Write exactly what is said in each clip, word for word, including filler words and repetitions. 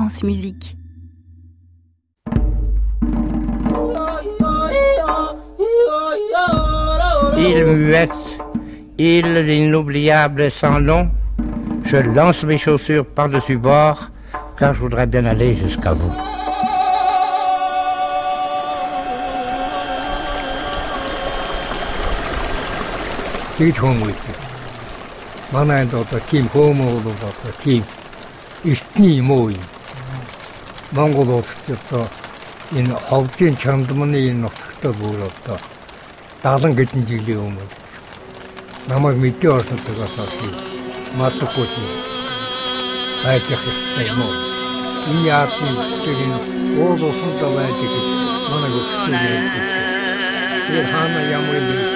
France Musique. Île muette, île inoubliable sans nom, je lance mes chaussures par-dessus bord, car je voudrais bien aller jusqu'à vous. Манай одоо тийм хөөмөр бол одоо тийм эртний муу юм. Монгол улсад одоо энэ ховдын чамдманы энэ нутагтаа бүр одоо даалан гэдэн жилийн өмнө намайг мэдээ орсон цагаас хойш матгүй тийм хайчих юм уу. Энэ яатны тийм уул усандаа байдаг гэж манай гүрсэн ярьдаг. Тэр хаана ямар юм бэ?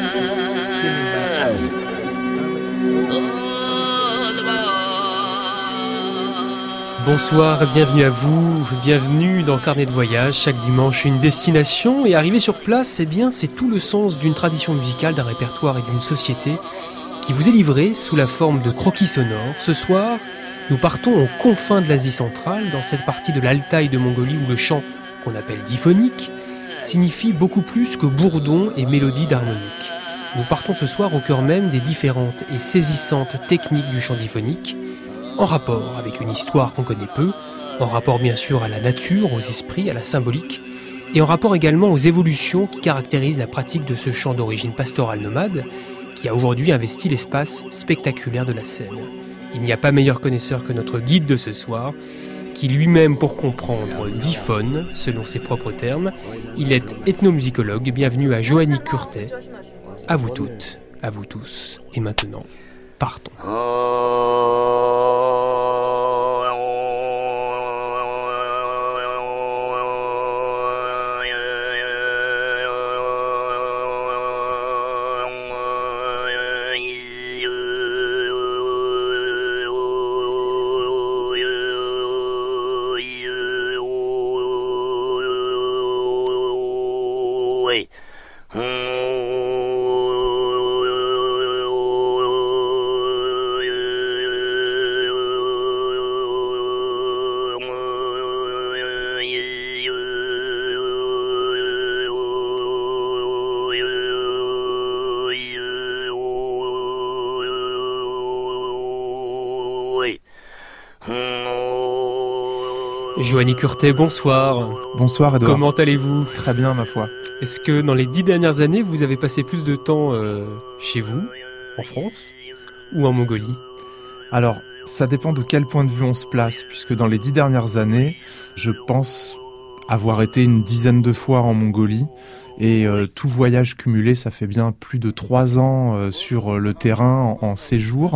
Bonsoir, bienvenue à vous, bienvenue dans Carnet de voyage, chaque dimanche une destination, et arriver sur place, eh bien, c'est tout le sens d'une tradition musicale, d'un répertoire et d'une société qui vous est livrée sous la forme de croquis sonores. Ce soir, nous partons aux confins de l'Asie centrale, dans cette partie de l'Altaï de Mongolie où le chant, qu'on appelle diphonique, signifie beaucoup plus que bourdon et mélodie d'harmonique. Nous partons ce soir au cœur même des différentes et saisissantes techniques du chant diphonique, en rapport avec une histoire qu'on connaît peu, en rapport bien sûr à la nature, aux esprits, à la symbolique, et en rapport également aux évolutions qui caractérisent la pratique de ce chant d'origine pastorale nomade, qui a aujourd'hui investi l'espace spectaculaire de la scène. Il n'y a pas meilleur connaisseur que notre guide de ce soir, qui lui-même, pour comprendre, diphone, selon ses propres termes. Il est ethnomusicologue. Bienvenue à Johanny Curtet. À vous toutes, à vous tous, et maintenant, partons. Johanny Curtet, bonsoir. Bonsoir Edouard. Comment allez-vous ? Très bien ma foi. Est-ce que dans les dix dernières années, vous avez passé plus de temps euh, chez vous, en France, ou en Mongolie ? Alors, ça dépend de quel point de vue on se place, puisque dans les dix dernières années, je pense avoir été une dizaine de fois en Mongolie, et euh, tout voyage cumulé, ça fait bien plus de trois ans euh, sur le terrain en, en séjour.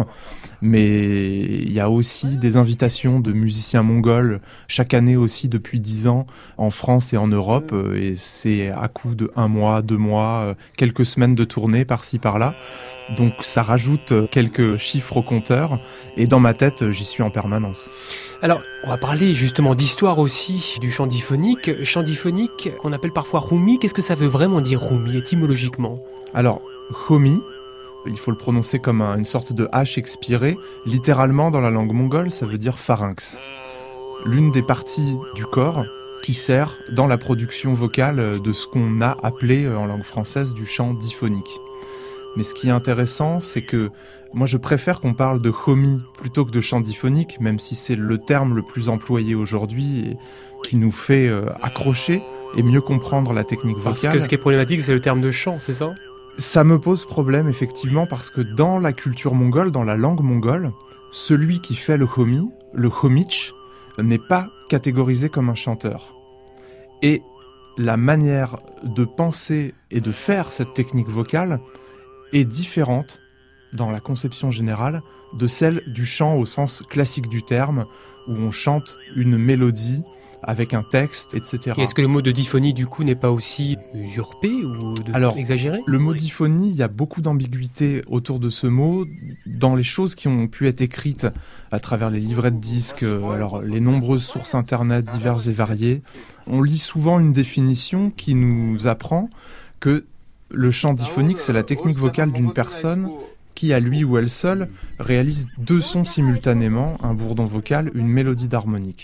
Mais il y a aussi des invitations de musiciens mongols chaque année aussi depuis dix ans en France et en Europe, et c'est à coup de un mois, deux mois, quelques semaines de tournée par-ci par-là. Donc ça rajoute quelques chiffres au compteur, et dans ma tête, j'y suis en permanence. Alors, on va parler justement d'histoire aussi du chant diphonique. Chant diphonique qu'on appelle parfois Rumi. Qu'est-ce que ça veut vraiment dire Rumi étymologiquement ? Alors, Rumi, il faut le prononcer comme un, une sorte de H expiré. Littéralement, dans la langue mongole, ça veut dire pharynx. L'une des parties du corps qui sert dans la production vocale de ce qu'on a appelé en langue française du chant diphonique. Mais ce qui est intéressant, c'est que moi je préfère qu'on parle de homi plutôt que de chant diphonique, même si c'est le terme le plus employé aujourd'hui et qui nous fait euh, accrocher et mieux comprendre la technique vocale. Parce que ce qui est problématique, c'est le terme de chant, c'est ça ? Ça me pose problème effectivement, parce que dans la culture mongole, dans la langue mongole, celui qui fait le homi, le homich, n'est pas catégorisé comme un chanteur. Et la manière de penser et de faire cette technique vocale est différente, dans la conception générale, de celle du chant au sens classique du terme, où on chante une mélodie avec un texte, et cetera. Et est-ce que le mot de diphonie, du coup, n'est pas aussi usurpé ou de Alors, exagéré ? Le mot diphonie, il y a beaucoup d'ambiguïté autour de ce mot, dans les choses qui ont pu être écrites à travers les livrets de disques, alors les nombreuses sources internet diverses et variées. On lit souvent une définition qui nous apprend que le chant diphonique, c'est la technique vocale d'une personne qui, à lui ou elle seule, réalise deux sons simultanément, un bourdon vocal, une mélodie d'harmonique.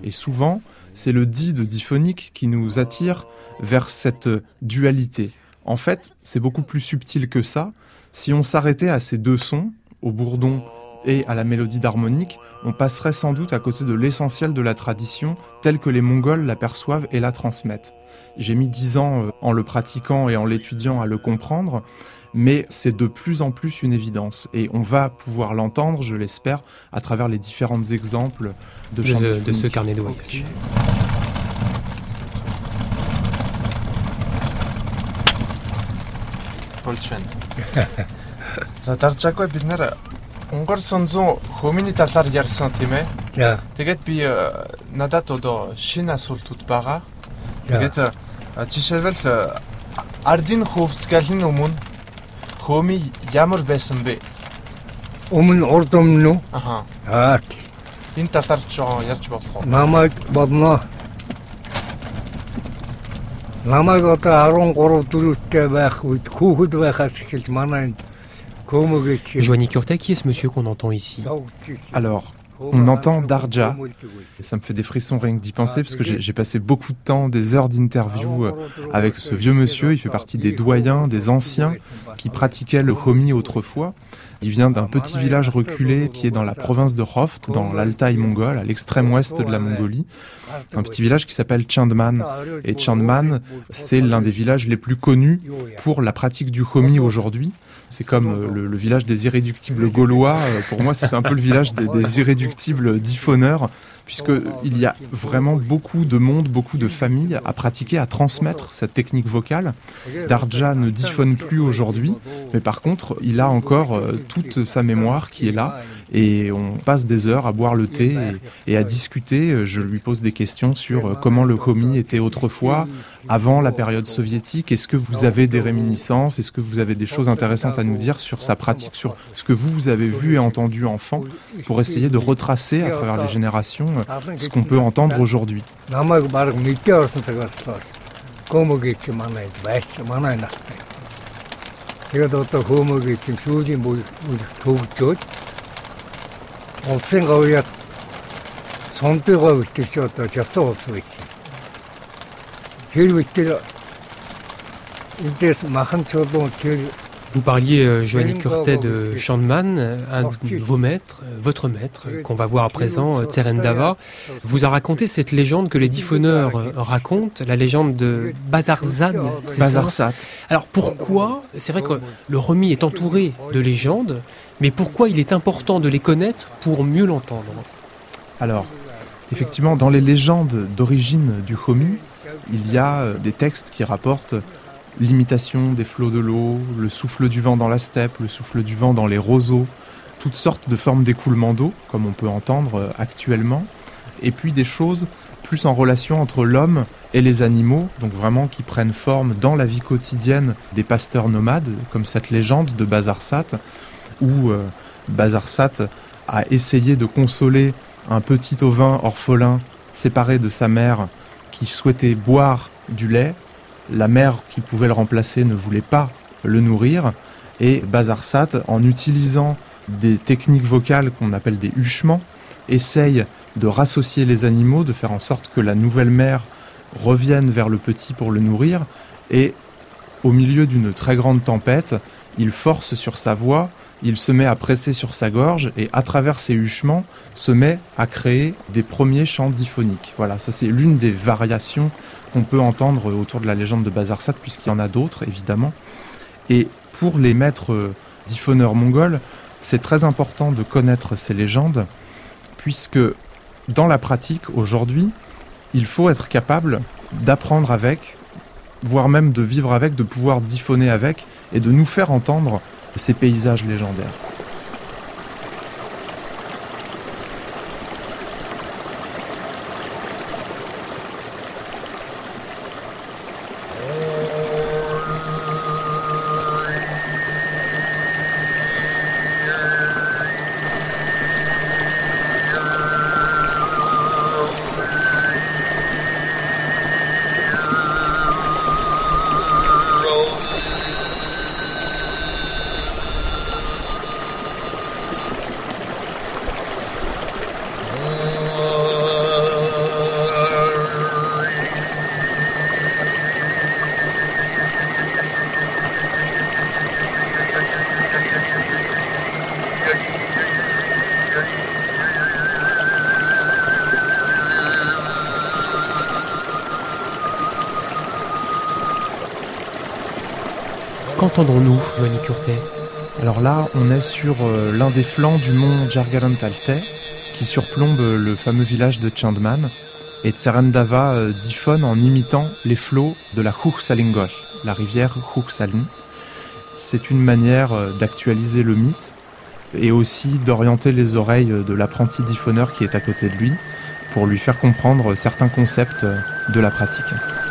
Et souvent, c'est le dide diphonique qui nous attire vers cette dualité. En fait, c'est beaucoup plus subtil que ça. Si on s'arrêtait à ces deux sons, au bourdon et à la mélodie d'harmonique, on passerait sans doute à côté de l'essentiel de la tradition telle que les Mongols l'aperçoivent et la transmettent. J'ai mis dix ans en le pratiquant et en l'étudiant à le comprendre, mais c'est de plus en plus une évidence. Et on va pouvoir l'entendre, je l'espère, à travers les différents exemples de chants de, de ce carnet de voyage. За даржаагүй бид нэр Унгар сонзон хөминий талаар ярьсан тийм ээ. Тэгээд би надад одоо шинэ асуултууд байгаа. Тэгээд жишээлбэл ардын хөвсгөлийн өмнө хөми ямар байсан бэ? Өмнө урд өмнө үү? Аха. Аа. Энэ талаар ч ярьж болох уу? Намайг болно. Намайг одоо дөрвөн дөрөвтэй байх үед хүүхэд байхаас эхэлж манай Joanie Kurta, qui est ce monsieur qu'on entend ici? Alors, on entend Darja. Et ça me fait des frissons rien que d'y penser, parce que j'ai, j'ai passé beaucoup de temps, des heures d'interview avec ce vieux monsieur. Il fait partie des doyens, des anciens qui pratiquaient le homi autrefois. Il vient d'un petit village reculé qui est dans la province de Khoft, dans l'Altaï mongol, à l'extrême ouest de la Mongolie. Un petit village qui s'appelle Chandman. Et Chandman, c'est l'un des villages les plus connus pour la pratique du homi aujourd'hui. C'est comme le, le village des irréductibles gaulois. Pour moi, c'est un peu le village des, des irréductibles diphoneurs, puisqu'il y a vraiment beaucoup de monde, beaucoup de familles à pratiquer, à transmettre cette technique vocale. Darja ne diphone plus aujourd'hui, mais par contre, il a encore toute sa mémoire qui est là, et on passe des heures à boire le thé et, et à discuter. Je lui pose des questions sur comment le homi était autrefois, avant la période soviétique. Est-ce que vous avez des réminiscences? Est-ce que vous avez des choses intéressantes à nous dire sur sa pratique, sur ce que vous, vous avez vu et entendu enfant, pour essayer de retracer à travers les générations ce qu'on peut entendre aujourd'hui. Vous parliez, euh, Joanie Kurta, de Chandman, un de vos maîtres, votre maître, qu'on va voir à présent, Tserendava, vous a raconté cette légende que les diphoneurs racontent, la légende de Bazarsat. Bazarsat. Alors pourquoi, c'est vrai que le homi est entouré de légendes, mais pourquoi il est important de les connaître pour mieux l'entendre? Alors, effectivement, dans les légendes d'origine du homi, il y a des textes qui rapportent l'imitation des flots de l'eau, le souffle du vent dans la steppe, le souffle du vent dans les roseaux, toutes sortes de formes d'écoulement d'eau, comme on peut entendre actuellement, et puis des choses plus en relation entre l'homme et les animaux, donc vraiment qui prennent forme dans la vie quotidienne des pasteurs nomades, comme cette légende de Bazarsat, où euh, Bazarsat a essayé de consoler un petit ovin orphelin séparé de sa mère qui souhaitait boire du lait. La mère qui pouvait le remplacer ne voulait pas le nourrir, et Bazarsat, en utilisant des techniques vocales qu'on appelle des huchements, essaye de rassocier les animaux, de faire en sorte que la nouvelle mère revienne vers le petit pour le nourrir, et au milieu d'une très grande tempête, il force sur sa voix, il se met à presser sur sa gorge, et à travers ces huchements, se met à créer des premiers chants diphoniques. Voilà, ça c'est l'une des variations qu'on peut entendre autour de la légende de Bazarsat, puisqu'il y en a d'autres, évidemment. Et pour les maîtres diphoneurs mongols, c'est très important de connaître ces légendes, puisque dans la pratique, aujourd'hui, il faut être capable d'apprendre avec, voire même de vivre avec, de pouvoir diphoner avec, et de nous faire entendre ces paysages légendaires. Qu'entendons-nous, Joanny Curtet ? Alors là, on est sur euh, l'un des flancs du mont Djargalantalhte, qui surplombe le fameux village de Tchindman. Et Tserendava euh, diphone en imitant les flots de la Huxalingoch, la rivière Huxalin. C'est une manière euh, d'actualiser le mythe et aussi d'orienter les oreilles de l'apprenti diphoneur qui est à côté de lui pour lui faire comprendre certains concepts euh, de la pratique.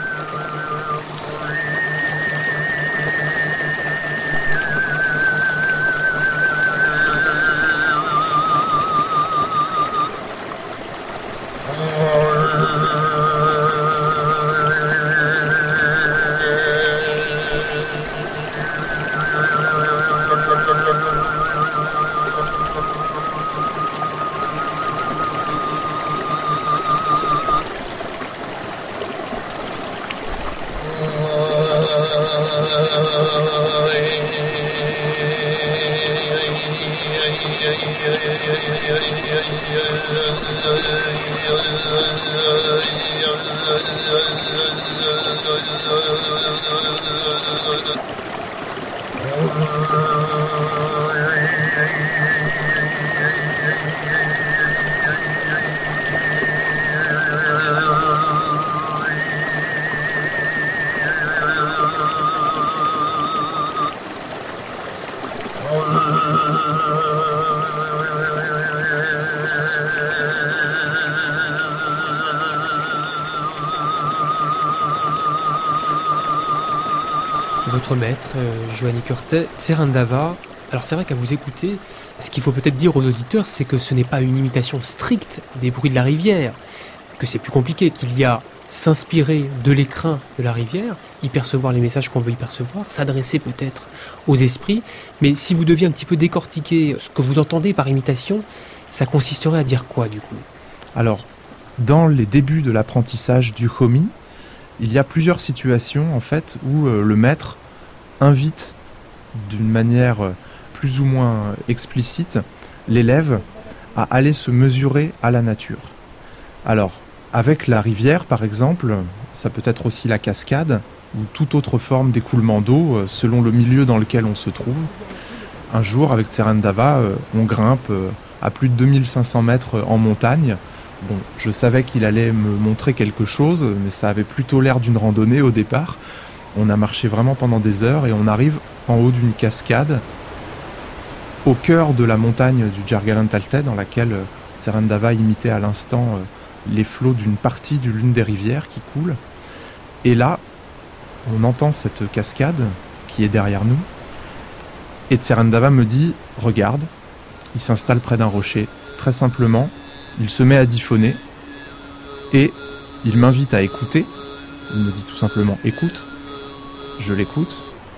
Votre maître, euh, Joanny Curtet, Tserendava. Alors c'est vrai qu'à vous écouter, ce qu'il faut peut-être dire aux auditeurs, c'est que ce n'est pas une imitation stricte des bruits de la rivière, que c'est plus compliqué, qu'il y a s'inspirer de l'écrin de la rivière, y percevoir les messages qu'on veut y percevoir, s'adresser peut-être aux esprits, mais si vous deviez un petit peu décortiquer ce que vous entendez par imitation, ça consisterait à dire quoi du coup ? Alors, dans les débuts de l'apprentissage du Homi, il y a plusieurs situations en fait où euh, le maître invite d'une manière plus ou moins explicite l'élève à aller se mesurer à la nature. Alors, avec la rivière par exemple, ça peut être aussi la cascade ou toute autre forme d'écoulement d'eau euh, selon le milieu dans lequel on se trouve. Un jour, avec Tserendava, euh, on grimpe euh, à plus de deux mille cinq cents mètres en montagne. Bon, je savais qu'il allait me montrer quelque chose, mais ça avait plutôt l'air d'une randonnée au départ. On a marché vraiment pendant des heures et on arrive en haut d'une cascade, au cœur de la montagne du Djargalantalhte, dans laquelle Tserendava imitait à l'instant les flots d'une partie de l'une des rivières qui coule. Et là, on entend cette cascade qui est derrière nous. Et Tserendava me dit « Regarde », il s'installe près d'un rocher, très simplement. Il se met à diphoner et il m'invite à écouter. Il me dit tout simplement « écoute ». Je l'écoute.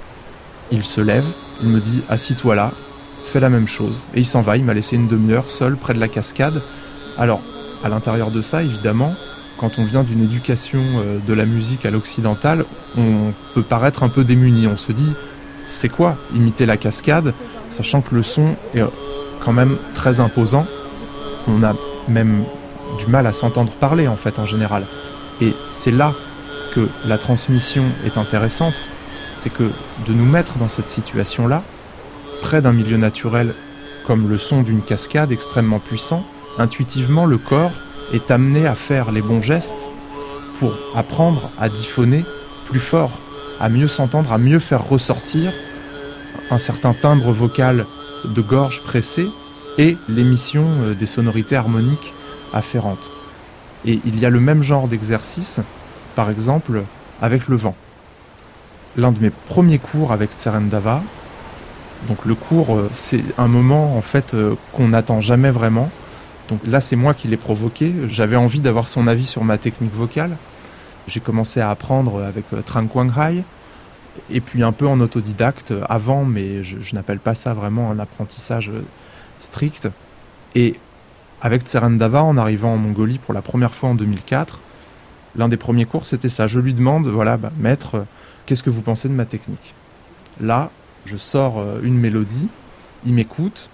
Il se lève, il me dit « assis-toi là, fais la même chose ». Et il s'en va, il m'a laissé une demi-heure seul près de la cascade. Alors, à l'intérieur de ça, évidemment, quand on vient d'une éducation de la musique à l'occidentale, on peut paraître un peu démuni. On se dit « c'est quoi imiter la cascade ?» Sachant que le son est quand même très imposant. On a même du mal à s'entendre parler en fait en général. Et c'est là que la transmission est intéressante, c'est que de nous mettre dans cette situation-là, près d'un milieu naturel comme le son d'une cascade extrêmement puissant, intuitivement le corps est amené à faire les bons gestes pour apprendre à diphoner plus fort, à mieux s'entendre, à mieux faire ressortir un certain timbre vocal de gorge pressée et l'émission des sonorités harmoniques afférentes. Et il y a le même genre d'exercice, par exemple, avec le vent. L'un de mes premiers cours avec Tserendava, donc le cours, c'est un moment en fait qu'on n'attend jamais vraiment. Donc là, c'est moi qui l'ai provoqué. J'avais envie d'avoir son avis sur ma technique vocale. J'ai commencé à apprendre avec Trang Quang Hai, et puis un peu en autodidacte avant, mais je, je n'appelle pas ça vraiment un apprentissage strict. Et avec Tserendava, en arrivant en Mongolie pour la première fois en deux mille quatre, l'un des premiers cours, c'était ça. Je lui demande, voilà, bah, maître, qu'est-ce que vous pensez de ma technique ? Là, je sors une mélodie, il m'écoute,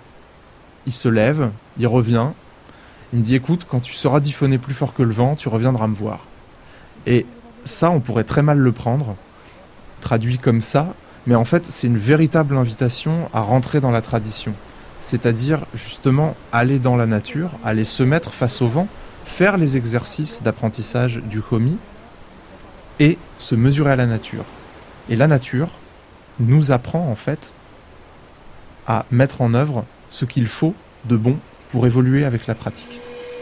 il se lève, il revient, il me dit, écoute, quand tu sauras diphoner plus fort que le vent, tu reviendras me voir. Et ça, on pourrait très mal le prendre. Traduit comme ça, Mais en fait, c'est une véritable invitation à rentrer dans la tradition. C'est-à-dire, justement, aller dans la nature, aller se mettre face au vent, faire les exercices d'apprentissage du Homi et se mesurer à la nature. Et la nature nous apprend, en fait, à mettre en œuvre ce qu'il faut de bon pour évoluer avec la pratique.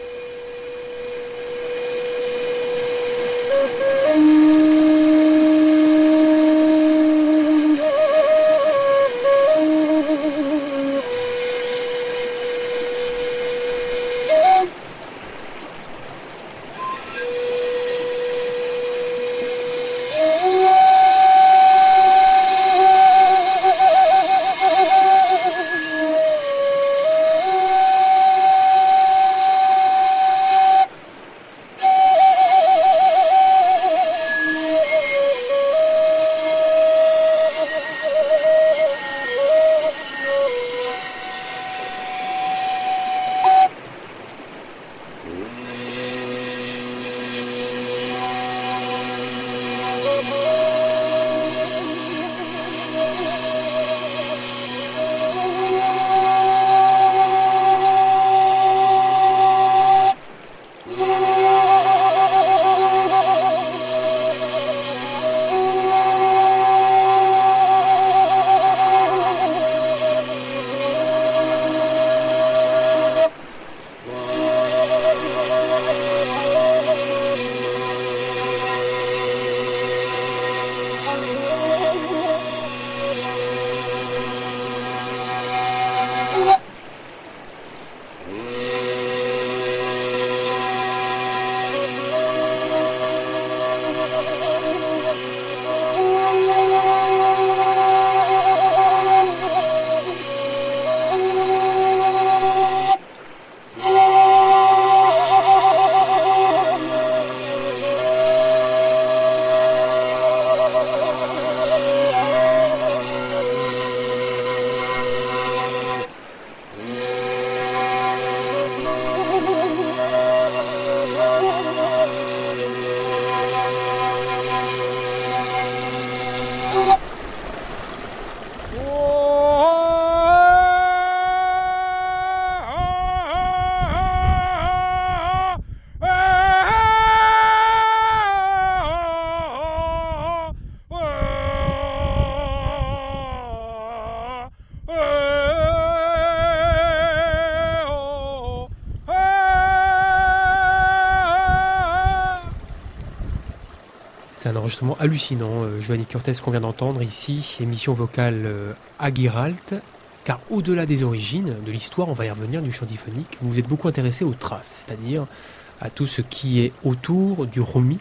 C'est un enregistrement hallucinant, euh, Joanny Curtis qu'on vient d'entendre ici, émission vocale euh, à Guiralte, car au-delà des origines, de l'histoire, on va y revenir, du chant diphonique, vous vous êtes beaucoup intéressé aux traces, c'est-à-dire à tout ce qui est autour du Homi.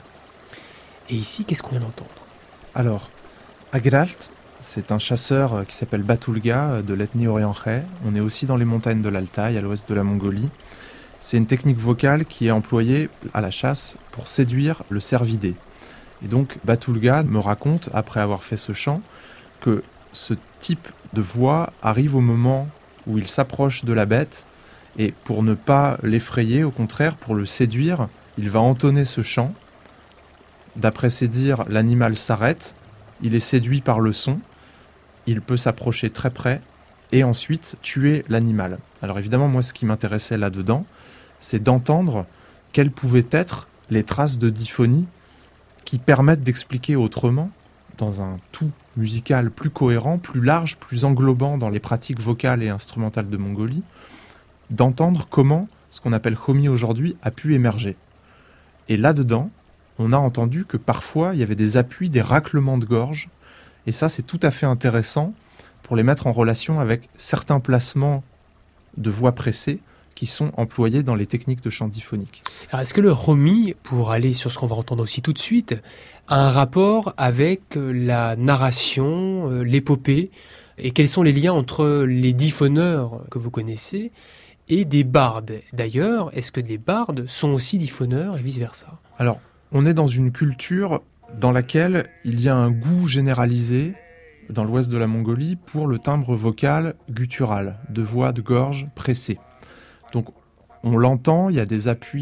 Et ici, qu'est-ce qu'on vient d'entendre ? Alors, à Guiralte, c'est un chasseur qui s'appelle Batulga de l'ethnie Orientkhay. On est aussi dans les montagnes de l'Altaï, à l'ouest de la Mongolie. C'est une technique vocale qui est employée à la chasse pour séduire le cervidé. Et donc, Batulga me raconte, après avoir fait ce chant, que ce type de voix arrive au moment où il s'approche de la bête, et pour ne pas l'effrayer, au contraire, pour le séduire, il va entonner ce chant. D'après ses dires, l'animal s'arrête, il est séduit par le son, il peut s'approcher très près, et ensuite tuer l'animal. Alors évidemment, moi, ce qui m'intéressait là-dedans, c'est d'entendre quelles pouvaient être les traces de diphonie qui permettent d'expliquer autrement, dans un tout musical plus cohérent, plus large, plus englobant dans les pratiques vocales et instrumentales de Mongolie, d'entendre comment ce qu'on appelle Homi aujourd'hui a pu émerger. Et là-dedans, on a entendu que parfois il y avait des appuis, des raclements de gorge, et ça c'est tout à fait intéressant pour les mettre en relation avec certains placements de voix pressées qui sont employés dans les techniques de chant diphonique. Alors, est-ce que le Homi, pour aller sur ce qu'on va entendre aussi tout de suite, a un rapport avec la narration, l'épopée, et quels sont les liens entre les diphoneurs que vous connaissez et des bardes ? D'ailleurs, est-ce que les bardes sont aussi diphoneurs et vice-versa ? Alors, on est dans une culture dans laquelle il y a un goût généralisé dans l'ouest de la Mongolie pour le timbre vocal guttural, de voix de gorge pressée. Donc on l'entend, il y a des appuis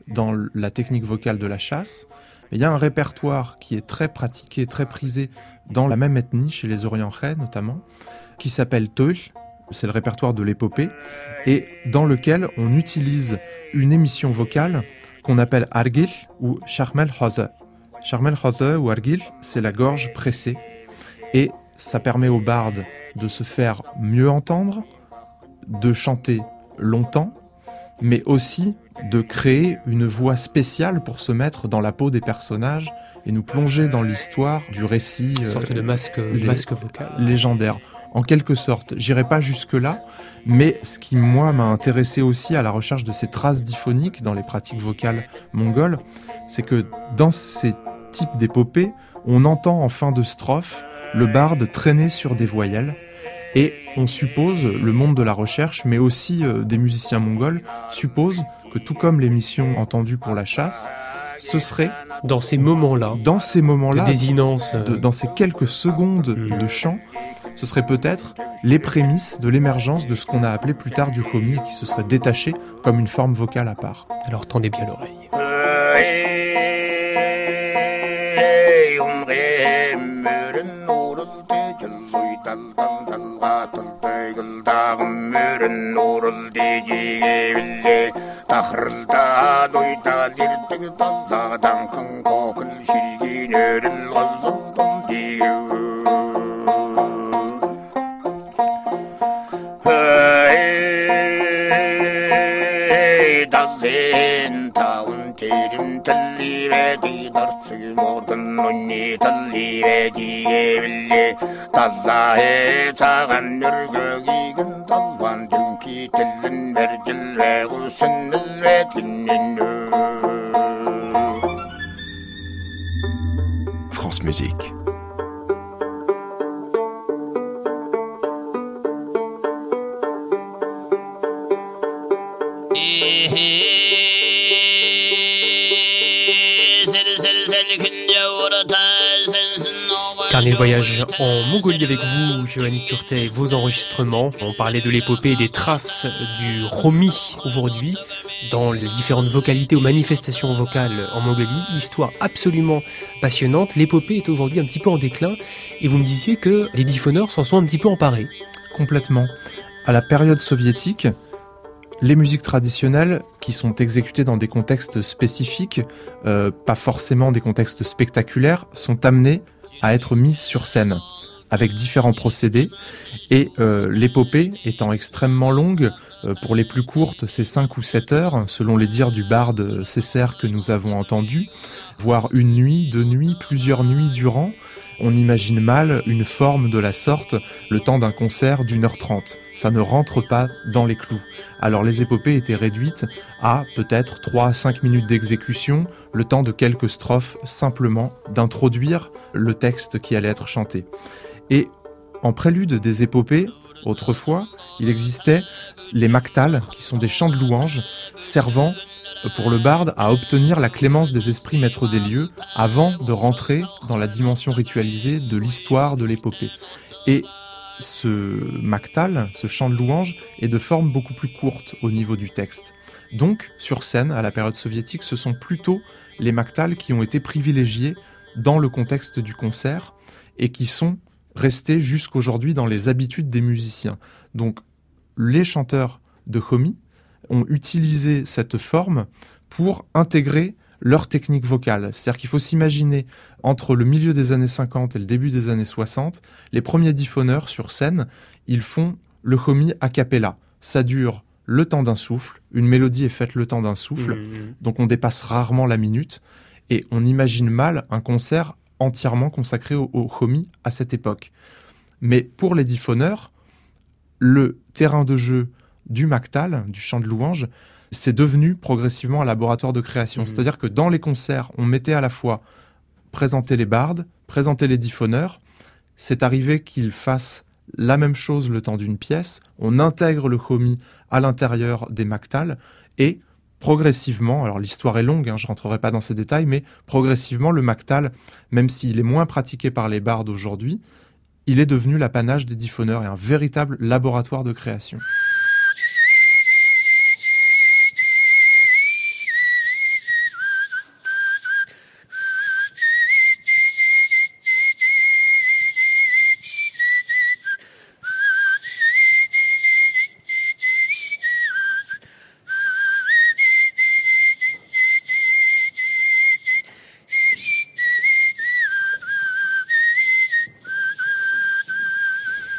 dans la technique vocale de la chasse. Il y a un répertoire qui est très pratiqué, très prisé dans la même ethnie, chez les Orientrais notamment, qui s'appelle Teul. C'est le répertoire de l'épopée, et dans lequel on utilise une émission vocale qu'on appelle Argil ou Charmel Hothe. Charmel Hothe ou Argil, c'est la gorge pressée, et ça permet aux bardes de se faire mieux entendre, de chanter longtemps, mais aussi de créer une voix spéciale pour se mettre dans la peau des personnages et nous plonger dans l'histoire du récit. Une sorte euh, de masque, lé- masque vocal. Légendaire. En quelque sorte, j'irai pas jusque-là, mais ce qui, moi, m'a intéressé aussi à la recherche de ces traces diphoniques dans les pratiques vocales mongoles, c'est que dans ces types d'épopées, on entend en fin de strophe le barde traîner sur des voyelles, et on suppose, le monde de la recherche, mais aussi euh, des musiciens mongols, suppose que tout comme l'émission entendue pour la chasse, ce serait... Dans ces moments-là, dans ces moments-là, de désinence, de, dans ces quelques secondes mmh. de chant, ce serait peut-être les prémices de l'émergence de ce qu'on a appelé plus tard du khomi, qui se serait détaché comme une forme vocale à part. Alors tendez bien l'oreille. France Musique. Carnet de voyage en Mongolie avec vous, Johanny Curtet, et vos enregistrements. On parlait de l'épopée et des traces du Romi aujourd'hui, dans les différentes vocalités ou manifestations vocales en Mongolie. Histoire absolument passionnante. L'épopée est aujourd'hui un petit peu en déclin, et vous me disiez que les diphoneurs s'en sont un petit peu emparés. Complètement. À la période soviétique, les musiques traditionnelles, qui sont exécutées dans des contextes spécifiques, euh, pas forcément des contextes spectaculaires, sont amenées à être mises sur scène, avec différents procédés. Et euh, l'épopée étant extrêmement longue, euh, pour les plus courtes, c'est cinq ou sept heures, selon les dires du barde Césaire que nous avons entendu, voire une nuit, deux nuits, plusieurs nuits durant. On imagine mal une forme de la sorte le temps d'un concert d'une heure trente. Ça ne rentre pas dans les clous. Alors les épopées étaient réduites à peut-être trois à cinq minutes d'exécution, le temps de quelques strophes simplement d'introduire le texte qui allait être chanté. Et en prélude des épopées, autrefois, il existait les mactales, qui sont des chants de louanges, servant pour le barde à obtenir la clémence des esprits maîtres des lieux avant de rentrer dans la dimension ritualisée de l'histoire de l'épopée. Et ce mactal, ce chant de louange, est de forme beaucoup plus courte au niveau du texte. Donc, sur scène, à la période soviétique, ce sont plutôt les mactals qui ont été privilégiés dans le contexte du concert et qui sont restés jusqu'aujourd'hui dans les habitudes des musiciens. Donc, les chanteurs de khomi ont utilisé cette forme pour intégrer leur technique vocale. C'est-à-dire qu'il faut s'imaginer, entre le milieu des années cinquante et le début des années soixante, les premiers diphoneurs sur scène, ils font le khomi a cappella. Ça dure le temps d'un souffle, une mélodie est faite le temps d'un souffle, mmh. donc on dépasse rarement la minute, et on imagine mal un concert entièrement consacré au, au khomi à cette époque. Mais pour les diphoneurs, le terrain de jeu du mactal, du chant de louange, c'est devenu progressivement un laboratoire de création. Mmh. C'est-à-dire que dans les concerts, on mettait à la fois présenter les bardes, présenter les diphoneurs. C'est arrivé qu'ils fassent la même chose le temps d'une pièce. On intègre le khomi à l'intérieur des mactals et progressivement, alors l'histoire est longue, hein, je ne rentrerai pas dans ces détails, mais progressivement, le mactal, même s'il est moins pratiqué par les bardes aujourd'hui, il est devenu l'apanage des diphoneurs et un véritable laboratoire de création.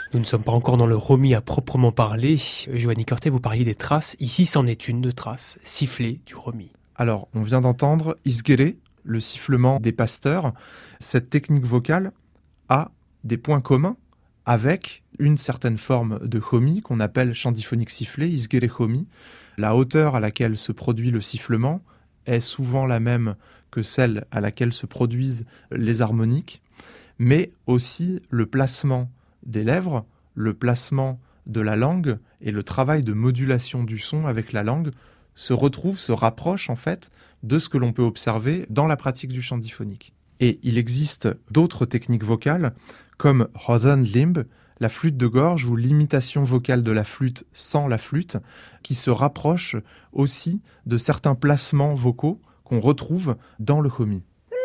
Nous ne sommes pas encore dans le romi à proprement parler. Giovanni Corte, vous parliez des traces. Ici, c'en est une de trace, sifflée du romi. Alors, on vient d'entendre isgere, le sifflement des pasteurs. Cette technique vocale a des points communs avec une certaine forme de homi qu'on appelle chant diphonique sifflé, isgere homi. La hauteur à laquelle se produit le sifflement est souvent la même que celle à laquelle se produisent les harmoniques, mais aussi le placement des lèvres, le placement de la langue et le travail de modulation du son avec la langue se retrouvent, se rapprochent en fait de ce que l'on peut observer dans la pratique du chant diphonique. Et il existe d'autres techniques vocales comme Hodenlimb, la flûte de gorge ou l'imitation vocale de la flûte sans la flûte, qui se rapproche aussi de certains placements vocaux qu'on retrouve dans le homi.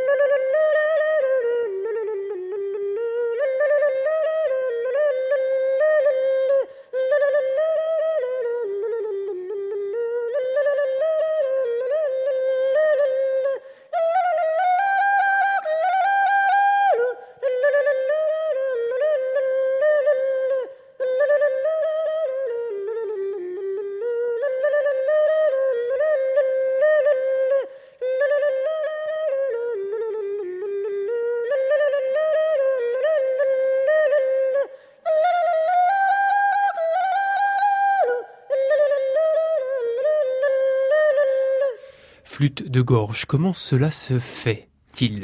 Flûte de gorge, comment cela se fait-il ?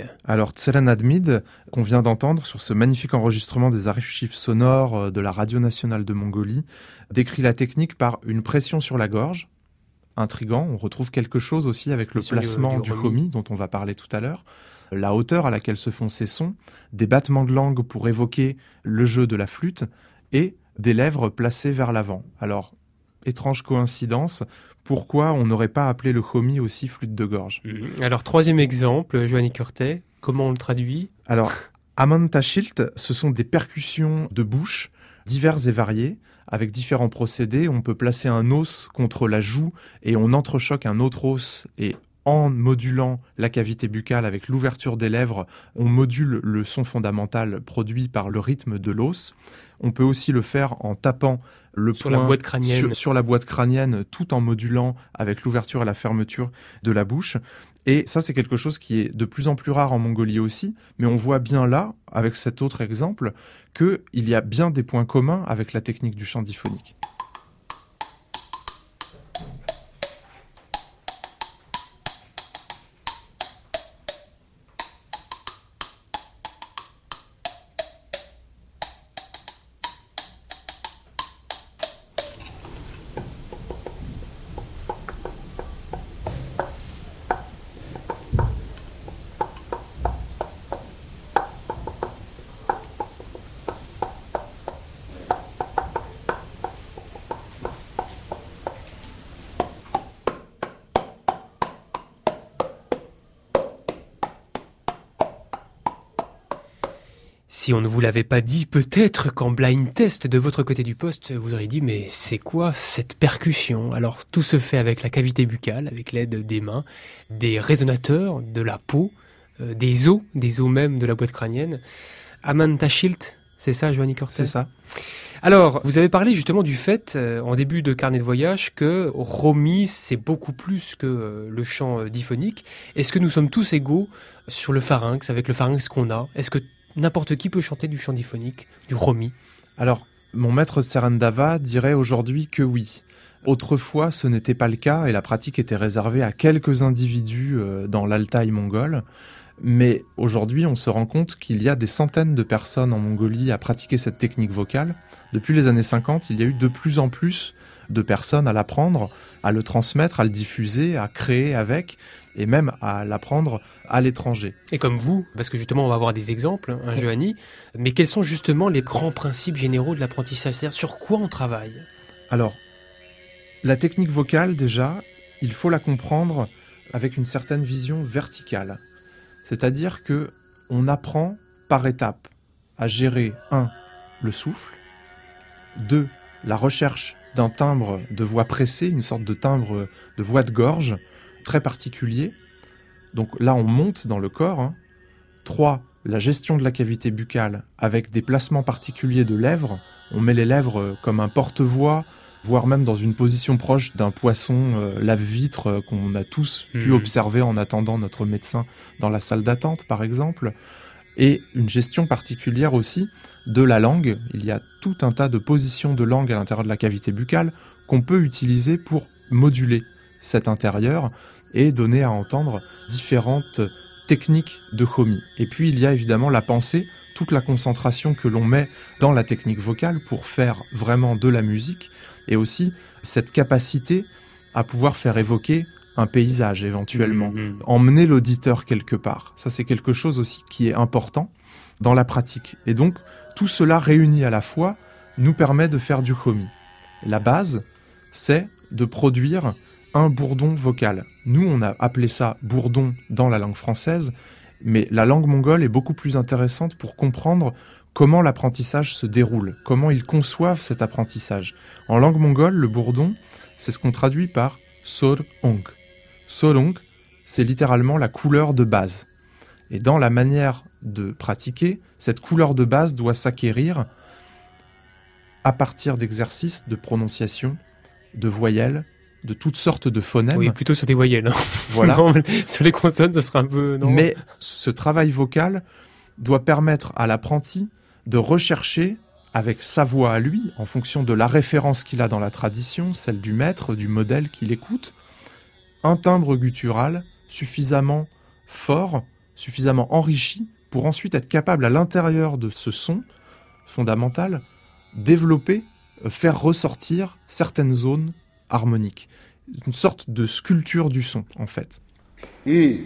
Alors, Tseran Admid, qu'on vient d'entendre sur ce magnifique enregistrement des archives sonores de la Radio nationale de Mongolie, décrit la technique par une pression sur la gorge. Intriguant, on retrouve quelque chose aussi avec le placement du, du homi dont on va parler tout à l'heure, la hauteur à laquelle se font ces sons, des battements de langue pour évoquer le jeu de la flûte et des lèvres placées vers l'avant. Alors, étrange coïncidence, pourquoi on n'aurait pas appelé le homi aussi flûte de gorge ? Alors, troisième exemple, Giovanni Corte, comment on le traduit ? Alors, Amantashilt, ce sont des percussions de bouche diverses et variées, avec différents procédés. On peut placer un os contre la joue et on entrechoque un autre os, et en modulant la cavité buccale avec l'ouverture des lèvres, on module le son fondamental produit par le rythme de l'os. On peut aussi le faire en tapant le sur poing la boîte crânienne. Sur, sur la boîte crânienne, tout en modulant avec l'ouverture et la fermeture de la bouche. Et ça, c'est quelque chose qui est de plus en plus rare en Mongolie aussi, mais on voit bien là, avec cet autre exemple, qu'il y a bien des points communs avec la technique du chant diphonique. Si on ne vous l'avait pas dit, peut-être qu'en blind test de votre côté du poste, vous auriez dit « mais c'est quoi cette percussion ?» Alors tout se fait avec la cavité buccale, avec l'aide des mains, des résonateurs, de la peau, euh, des os, des os même de la boîte crânienne. Amantashilt, c'est ça, Giovanni Corte ? C'est ça. Alors, vous avez parlé justement du fait, euh, en début de carnet de voyage, que Romi, c'est beaucoup plus que euh, le chant euh, diphonique. Est-ce que nous sommes tous égaux sur le pharynx, avec le pharynx qu'on a ? Est-ce que n'importe qui peut chanter du chant diphonique, du Romi ? Alors, mon maître Serendava dirait aujourd'hui que oui. Autrefois, ce n'était pas le cas et la pratique était réservée à quelques individus euh, dans l'Altaï mongol. Mais aujourd'hui, on se rend compte qu'il y a des centaines de personnes en Mongolie à pratiquer cette technique vocale. Depuis les années cinquante, il y a eu de plus en plus de personnes à l'apprendre, à le transmettre, à le diffuser, à créer avec, et même à l'apprendre à l'étranger. Et comme vous, parce que justement on va avoir des exemples, hein, Giovanni, mais quels sont justement les grands principes généraux de l'apprentissage ? C'est-à-dire sur quoi on travaille ? Alors, la technique vocale déjà, il faut la comprendre avec une certaine vision verticale. C'est-à-dire que on apprend par étapes à gérer, un, le souffle, deux, la recherche d'un timbre de voix pressée, une sorte de timbre de voix de gorge très particulier. Donc là, on monte dans le corps. Hein. Trois, la gestion de la cavité buccale avec des placements particuliers de lèvres on met les lèvres comme un porte-voix, voire même dans une position proche d'un poisson euh, lave-vitre euh, qu'on a tous mmh. pu observer en attendant notre médecin dans la salle d'attente, par exemple. Et une gestion particulière aussi de la langue. Il y a tout un tas de positions de langue à l'intérieur de la cavité buccale qu'on peut utiliser pour moduler cet intérieur et donner à entendre différentes techniques de chomie. Et puis il y a évidemment la pensée, toute la concentration que l'on met dans la technique vocale pour faire vraiment de la musique, et aussi cette capacité à pouvoir faire évoquer un paysage éventuellement, mmh. emmener l'auditeur quelque part. Ça, c'est quelque chose aussi qui est important dans la pratique. Et donc, tout cela réuni à la fois nous permet de faire du chomi. La base, c'est de produire un bourdon vocal. Nous, on a appelé ça bourdon dans la langue française, mais la langue mongole est beaucoup plus intéressante pour comprendre comment l'apprentissage se déroule, comment ils conçoivent cet apprentissage. En langue mongole, le bourdon, c'est ce qu'on traduit par sorong. Sorong, c'est littéralement la couleur de base. Et dans la manière de pratiquer, cette couleur de base doit s'acquérir à partir d'exercices de prononciation, de voyelles, de toutes sortes de phonèmes. Oui, plutôt sur des voyelles. Hein. Voilà. Non, sur les consonnes, ce sera un peu... Non. Mais ce travail vocal doit permettre à l'apprenti de rechercher, avec sa voix à lui, en fonction de la référence qu'il a dans la tradition, celle du maître, du modèle qu'il écoute, un timbre guttural suffisamment fort, suffisamment enrichi, pour ensuite être capable, à l'intérieur de ce son fondamental, développer, faire ressortir certaines zones harmoniques. Une sorte de sculpture du son, en fait. Et...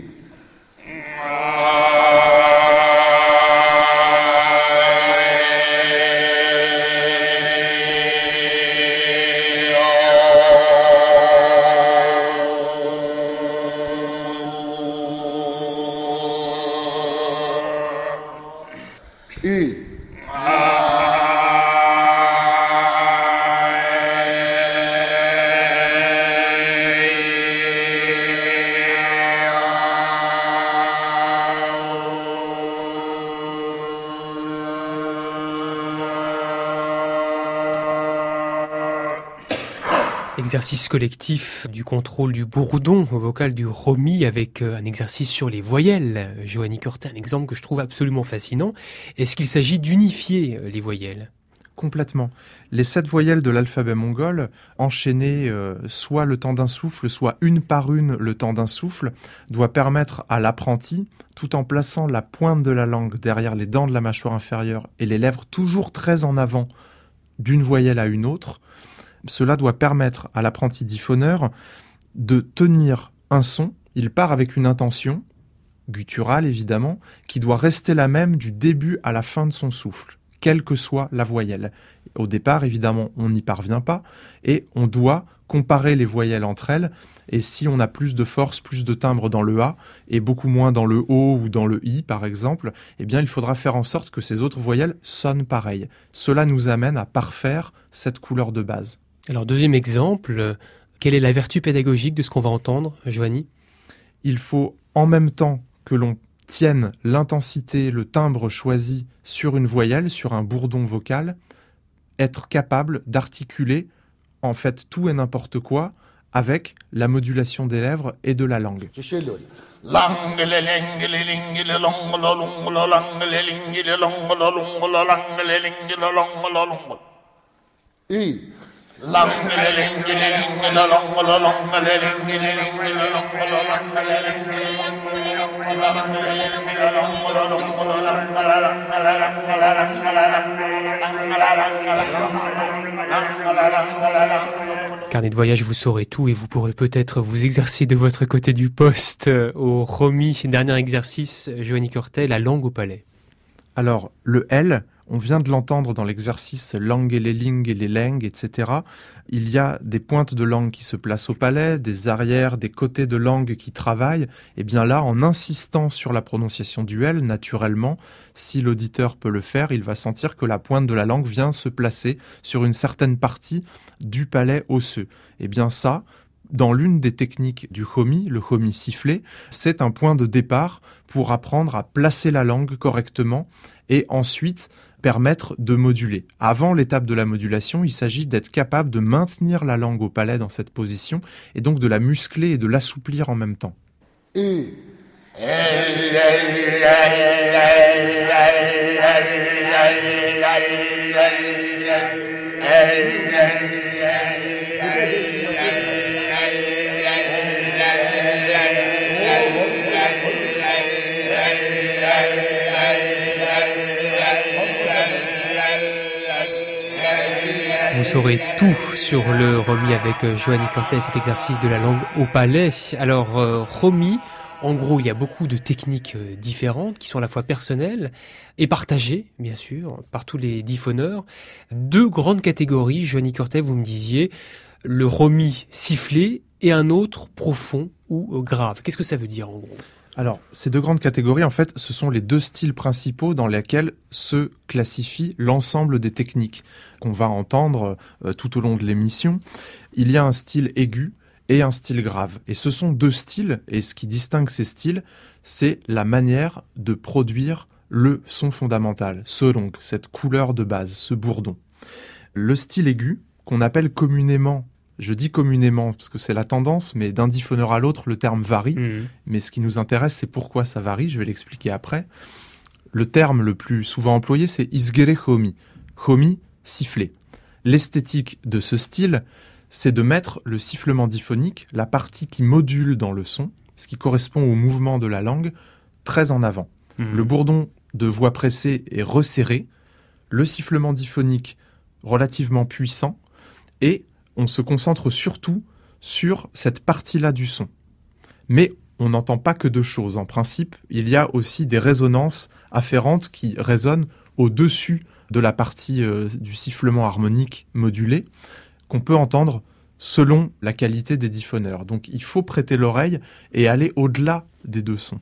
Exercice collectif du contrôle du bourdon au vocal du romi avec un exercice sur les voyelles. Johanny Korte, un exemple que je trouve absolument fascinant. Est-ce qu'il s'agit d'unifier les voyelles ? Complètement. Les sept voyelles de l'alphabet mongol, enchaînées euh, soit le temps d'un souffle, soit une par une le temps d'un souffle, doit permettre à l'apprenti, tout en plaçant la pointe de la langue derrière les dents de la mâchoire inférieure et les lèvres toujours très en avant d'une voyelle à une autre, cela doit permettre à l'apprenti diphoneur de tenir un son. Il part avec une intention, gutturale évidemment, qui doit rester la même du début à la fin de son souffle, quelle que soit la voyelle. Au départ, évidemment, on n'y parvient pas, et on doit comparer les voyelles entre elles, et si on a plus de force, plus de timbre dans le A, et beaucoup moins dans le O ou dans le I, par exemple, eh bien, il faudra faire en sorte que ces autres voyelles sonnent pareil. Cela nous amène à parfaire cette couleur de base. Alors, deuxième exemple, quelle est la vertu pédagogique de ce qu'on va entendre, Johanny ? Il faut, en même temps que l'on tienne l'intensité, le timbre choisi sur une voyelle, sur un bourdon vocal, être capable d'articuler, en fait, tout et n'importe quoi avec la modulation des lèvres et de la langue. Et... Carnet de voyage, vous saurez tout et vous pourrez peut-être vous exercer de votre côté du poste au romi. Dernier exercice, Johanny Korte, la langue au palais. Alors, le L, on vient de l'entendre dans l'exercice lang et les ling et les leng, et cetera. Il y a des pointes de langue qui se placent au palais, des arrières, des côtés de langue qui travaillent. Et bien là, en insistant sur la prononciation du L, naturellement, si l'auditeur peut le faire, il va sentir que la pointe de la langue vient se placer sur une certaine partie du palais osseux. Et bien ça, dans l'une des techniques du chomi, le chomi sifflé, c'est un point de départ pour apprendre à placer la langue correctement et ensuite permettre de moduler. Avant l'étape de la modulation, il s'agit d'être capable de maintenir la langue au palais dans cette position et donc de la muscler et de l'assouplir en même temps. I. Vous saurez tout sur le Romy avec Joanny Cortez, cet exercice de la langue au palais. Alors, euh, Romy, en gros, il y a beaucoup de techniques différentes qui sont à la fois personnelles et partagées, bien sûr, par tous les diphoneurs. Deux grandes catégories, Joanny Cortez, vous me disiez, le Romy sifflé et un autre profond ou grave. Qu'est-ce que ça veut dire en gros ? Alors, ces deux grandes catégories, en fait, ce sont les deux styles principaux dans lesquels se classifie l'ensemble des techniques qu'on va entendre euh, tout au long de l'émission. Il y a un style aigu et un style grave. Et ce sont deux styles, et ce qui distingue ces styles, c'est la manière de produire le son fondamental, ce rong, cette couleur de base, ce bourdon. Le style aigu, qu'on appelle communément, je dis communément parce que c'est la tendance, mais d'un diphoneur à l'autre, le terme varie. Mmh. Mais ce qui nous intéresse, c'est pourquoi ça varie, je vais l'expliquer après. Le terme le plus souvent employé, c'est isgere homi. Homi, siffler. L'esthétique de ce style, c'est de mettre le sifflement diphonique, la partie qui module dans le son, ce qui correspond au mouvement de la langue, très en avant. Mmh. Le bourdon de voix pressée est resserré, le sifflement diphonique relativement puissant, et on se concentre surtout sur cette partie-là du son. Mais on n'entend pas que deux choses. En principe, il y a aussi des résonances afférentes qui résonnent au-dessus de la partie euh, du sifflement harmonique modulé, qu'on peut entendre selon la qualité des diphoneurs. Donc il faut prêter l'oreille et aller au-delà des deux sons.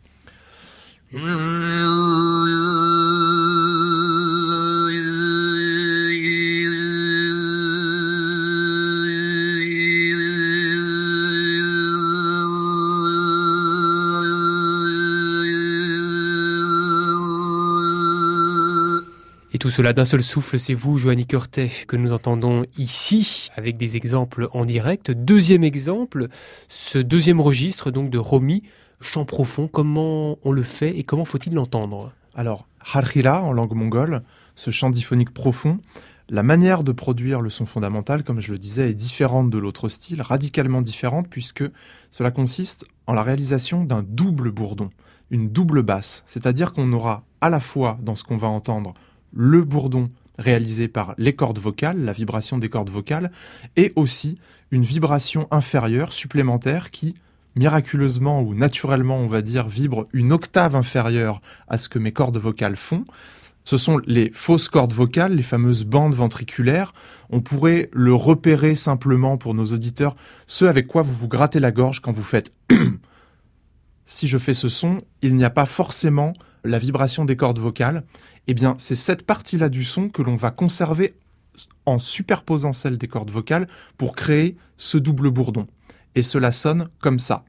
Tout cela d'un seul souffle, c'est vous, Joanny Cortez, que nous entendons ici, avec des exemples en direct. Deuxième exemple, ce deuxième registre donc de Romy, chant profond, comment on le fait et comment faut-il l'entendre ? Alors, harhira en langue mongole, ce chant diphonique profond, la manière de produire le son fondamental, comme je le disais, est différente de l'autre style, radicalement différente, puisque cela consiste en la réalisation d'un double bourdon, une double basse, c'est-à-dire qu'on aura à la fois, dans ce qu'on va entendre, le bourdon réalisé par les cordes vocales, la vibration des cordes vocales, et aussi une vibration inférieure, supplémentaire, qui, miraculeusement ou naturellement, on va dire, vibre une octave inférieure à ce que mes cordes vocales font. Ce sont les fausses cordes vocales, les fameuses bandes ventriculaires. On pourrait le repérer simplement pour nos auditeurs, ce avec quoi vous vous grattez la gorge quand vous faites « Si je fais ce son, il n'y a pas forcément la vibration des cordes vocales. » Eh bien, c'est cette partie-là du son que l'on va conserver en superposant celle des cordes vocales pour créer ce double bourdon. Et cela sonne comme ça.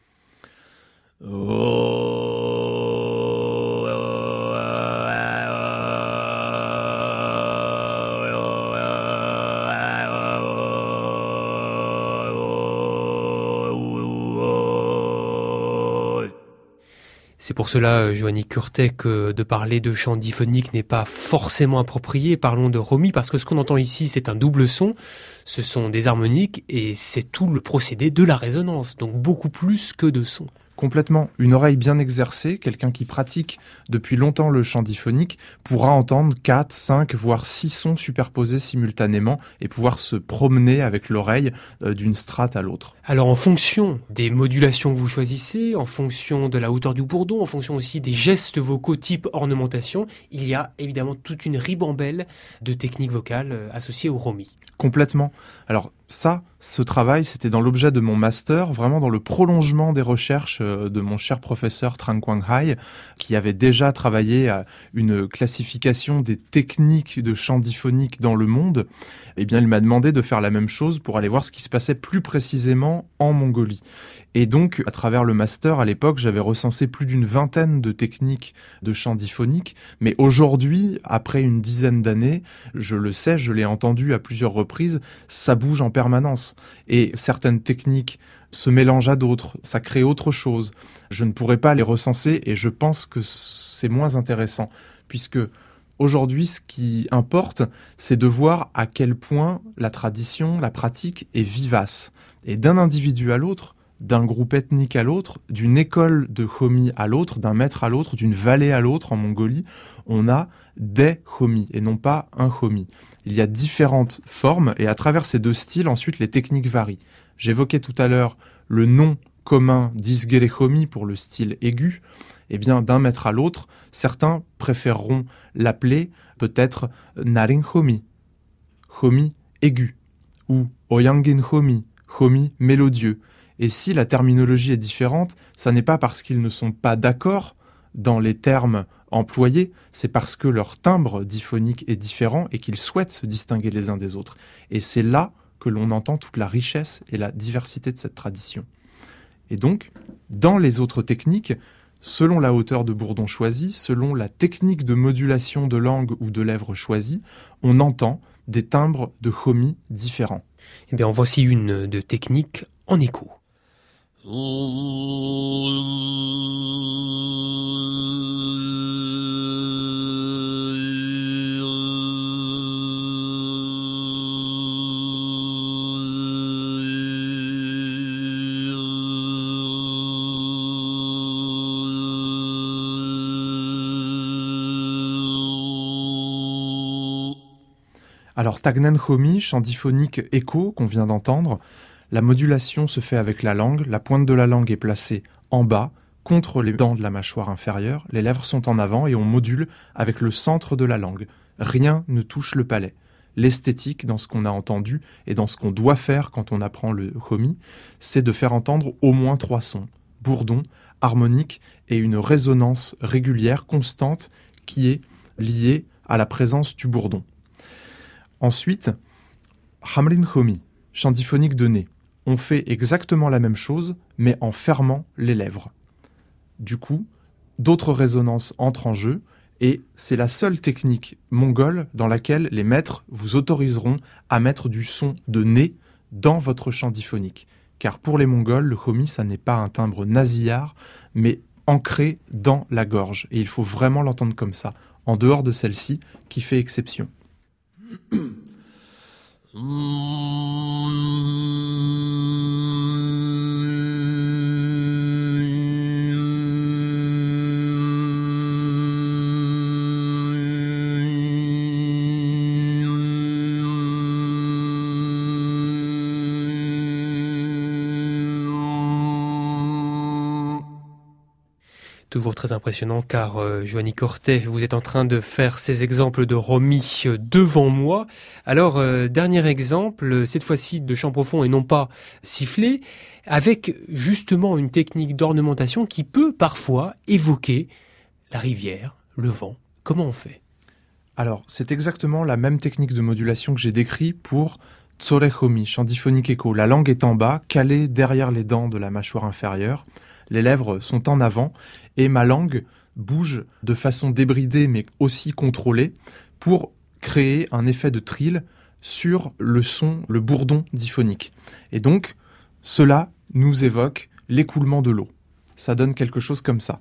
C'est pour cela, Joanny Cortez, que de parler de chant diphonique n'est pas forcément approprié. Parlons de Romy, parce que ce qu'on entend ici, c'est un double son. Ce sont des harmoniques et c'est tout le procédé de la résonance, donc beaucoup plus que de son. Complètement. Une oreille bien exercée, quelqu'un qui pratique depuis longtemps le chant diphonique, pourra entendre quatre, cinq, voire six sons superposés simultanément et pouvoir se promener avec l'oreille euh, d'une strate à l'autre. Alors en fonction des modulations que vous choisissez, en fonction de la hauteur du bourdon, en fonction aussi des gestes vocaux type ornementation, il y a évidemment toute une ribambelle de techniques vocales associées au Romy. Complètement. Alors ça, Ce travail, c'était dans l'objet de mon master, vraiment dans le prolongement des recherches de mon cher professeur Trang Quang Hai, qui avait déjà travaillé à une classification des techniques de chant diphonique dans le monde. Eh bien, il m'a demandé de faire la même chose pour aller voir ce qui se passait plus précisément en Mongolie. Et donc, à travers le master, à l'époque, j'avais recensé plus d'une vingtaine de techniques de chant diphonique. Mais aujourd'hui, après une dizaine d'années, je le sais, je l'ai entendu à plusieurs reprises, ça bouge en permanence. Et certaines techniques se mélangent à d'autres, ça crée autre chose. Je ne pourrais pas les recenser et je pense que c'est moins intéressant, puisque aujourd'hui, ce qui importe, c'est de voir à quel point la tradition, la pratique est vivace. Et d'un individu à l'autre, d'un groupe ethnique à l'autre, d'une école de Homi à l'autre, d'un maître à l'autre, d'une vallée à l'autre en Mongolie, on a des Homi et non pas un Homi. Il y a différentes formes et à travers ces deux styles, ensuite, les techniques varient. J'évoquais tout à l'heure le nom commun d'Isgere Homi pour le style aigu. Eh bien, d'un maître à l'autre, certains préféreront l'appeler peut-être Naring Homi, Homi aigu, ou Oyangin Homi, Homi mélodieux. Et si la terminologie est différente, ça n'est pas parce qu'ils ne sont pas d'accord dans les termes employés, c'est parce que leur timbre diphonique est différent et qu'ils souhaitent se distinguer les uns des autres. Et c'est là que l'on entend toute la richesse et la diversité de cette tradition. Et donc, dans les autres techniques, selon la hauteur de bourdon choisie, selon la technique de modulation de langue ou de lèvres choisie, on entend des timbres de Homi différents. Eh bien, en voici une de technique en écho. Alors, Tagnen Homi, chant diphonique écho qu'on vient d'entendre, la modulation se fait avec la langue, la pointe de la langue est placée en bas, contre les dents de la mâchoire inférieure, les lèvres sont en avant et on module avec le centre de la langue. Rien ne touche le palais. L'esthétique dans ce qu'on a entendu et dans ce qu'on doit faire quand on apprend le Homi, c'est de faire entendre au moins trois sons, bourdon, harmonique et une résonance régulière, constante, qui est liée à la présence du bourdon. Ensuite, Hamrin Homi, chant diphonique de nez. On fait exactement la même chose, mais en fermant les lèvres. Du coup, d'autres résonances entrent en jeu, et c'est la seule technique mongole dans laquelle les maîtres vous autoriseront à mettre du son de nez dans votre chant diphonique. Car pour les Mongols, le Homi, ça n'est pas un timbre nasillard, mais ancré dans la gorge. Et il faut vraiment l'entendre comme ça, en dehors de celle-ci, qui fait exception. Toujours très impressionnant car euh, Joanny Cortet, vous êtes en train de faire ces exemples de Romi devant moi. Alors, euh, dernier exemple, cette fois-ci de chant profond et non pas sifflé, avec justement une technique d'ornementation qui peut parfois évoquer la rivière, le vent. Comment on fait ? Alors, c'est exactement la même technique de modulation que j'ai décrite pour Tsore Homi, chant diphonique écho. La langue est en bas, calée derrière les dents de la mâchoire inférieure. Les lèvres sont en avant et ma langue bouge de façon débridée mais aussi contrôlée pour créer un effet de trill sur le son, le bourdon diphonique. Et donc, cela nous évoque l'écoulement de l'eau. Ça donne quelque chose comme ça.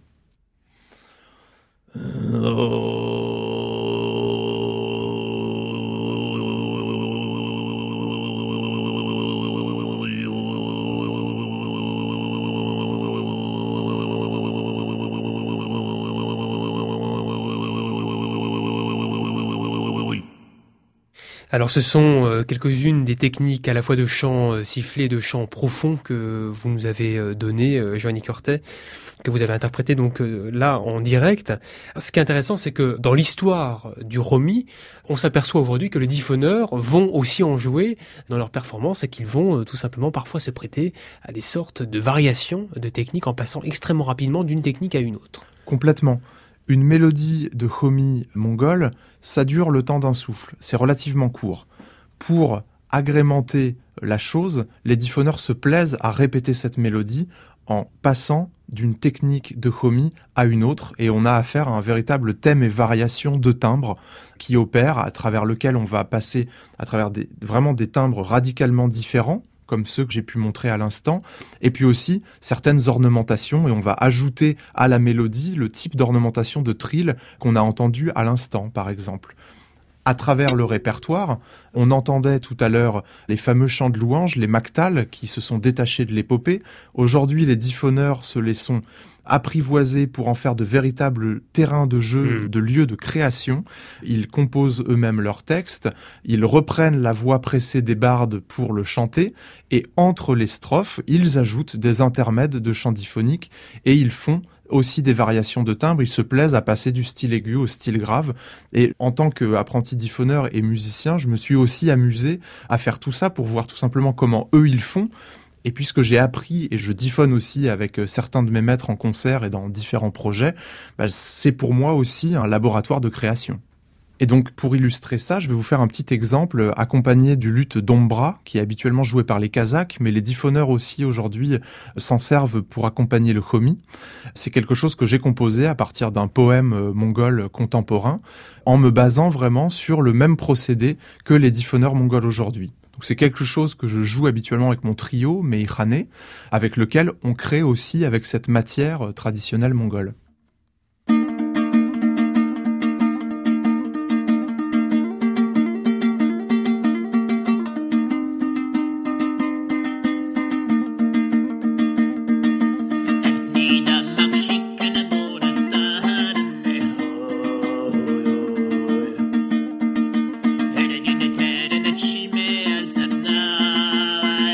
Alors ce sont euh, quelques-unes des techniques à la fois de chant euh, sifflé, de chant profond que vous nous avez euh, donné, euh, Giovanni Cortet, que vous avez interprété donc euh, là en direct. Ce qui est intéressant, c'est que dans l'histoire du Romy, on s'aperçoit aujourd'hui que les diphoneurs vont aussi en jouer dans leurs performances et qu'ils vont euh, tout simplement parfois se prêter à des sortes de variations de techniques en passant extrêmement rapidement d'une technique à une autre. Complètement. Une mélodie de Homi mongol, ça dure le temps d'un souffle. C'est relativement court. Pour agrémenter la chose, les diphoneurs se plaisent à répéter cette mélodie en passant d'une technique de Homi à une autre, et on a affaire à un véritable thème et variation de timbres qui opèrent, à travers lequel on va passer à travers des, vraiment des timbres radicalement différents, comme ceux que j'ai pu montrer à l'instant, et puis aussi certaines ornementations, et on va ajouter à la mélodie le type d'ornementation de trill qu'on a entendu à l'instant, par exemple. À travers le répertoire, on entendait tout à l'heure les fameux chants de louange, les mactals, qui se sont détachés de l'épopée. Aujourd'hui, les diphoneurs se les sont apprivoisés pour en faire de véritables terrains de jeu, mmh. de lieux de création. Ils composent eux-mêmes leurs textes, ils reprennent la voix pressée des bardes pour le chanter, et entre les strophes, ils ajoutent des intermèdes de chants diphoniques, et ils font aussi des variations de timbre. Ils se plaisent à passer du style aigu au style grave. Et en tant qu'apprenti diphoneur et musicien, je me suis aussi amusé à faire tout ça pour voir tout simplement comment eux ils font. Et puisque j'ai appris, et je diphone aussi avec certains de mes maîtres en concert et dans différents projets, bah c'est pour moi aussi un laboratoire de création. Et donc, pour illustrer ça, je vais vous faire un petit exemple accompagné du luth dombra, qui est habituellement joué par les Kazakhs, mais les diphoneurs aussi aujourd'hui s'en servent pour accompagner le Homi. C'est quelque chose que j'ai composé à partir d'un poème mongol contemporain, en me basant vraiment sur le même procédé que les diphoneurs mongols aujourd'hui. Donc c'est quelque chose que je joue habituellement avec mon trio, Meikhane, avec lequel on crée aussi avec cette matière traditionnelle mongole.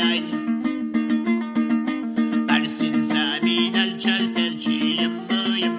Al sinsa min al chal tel chi yam yam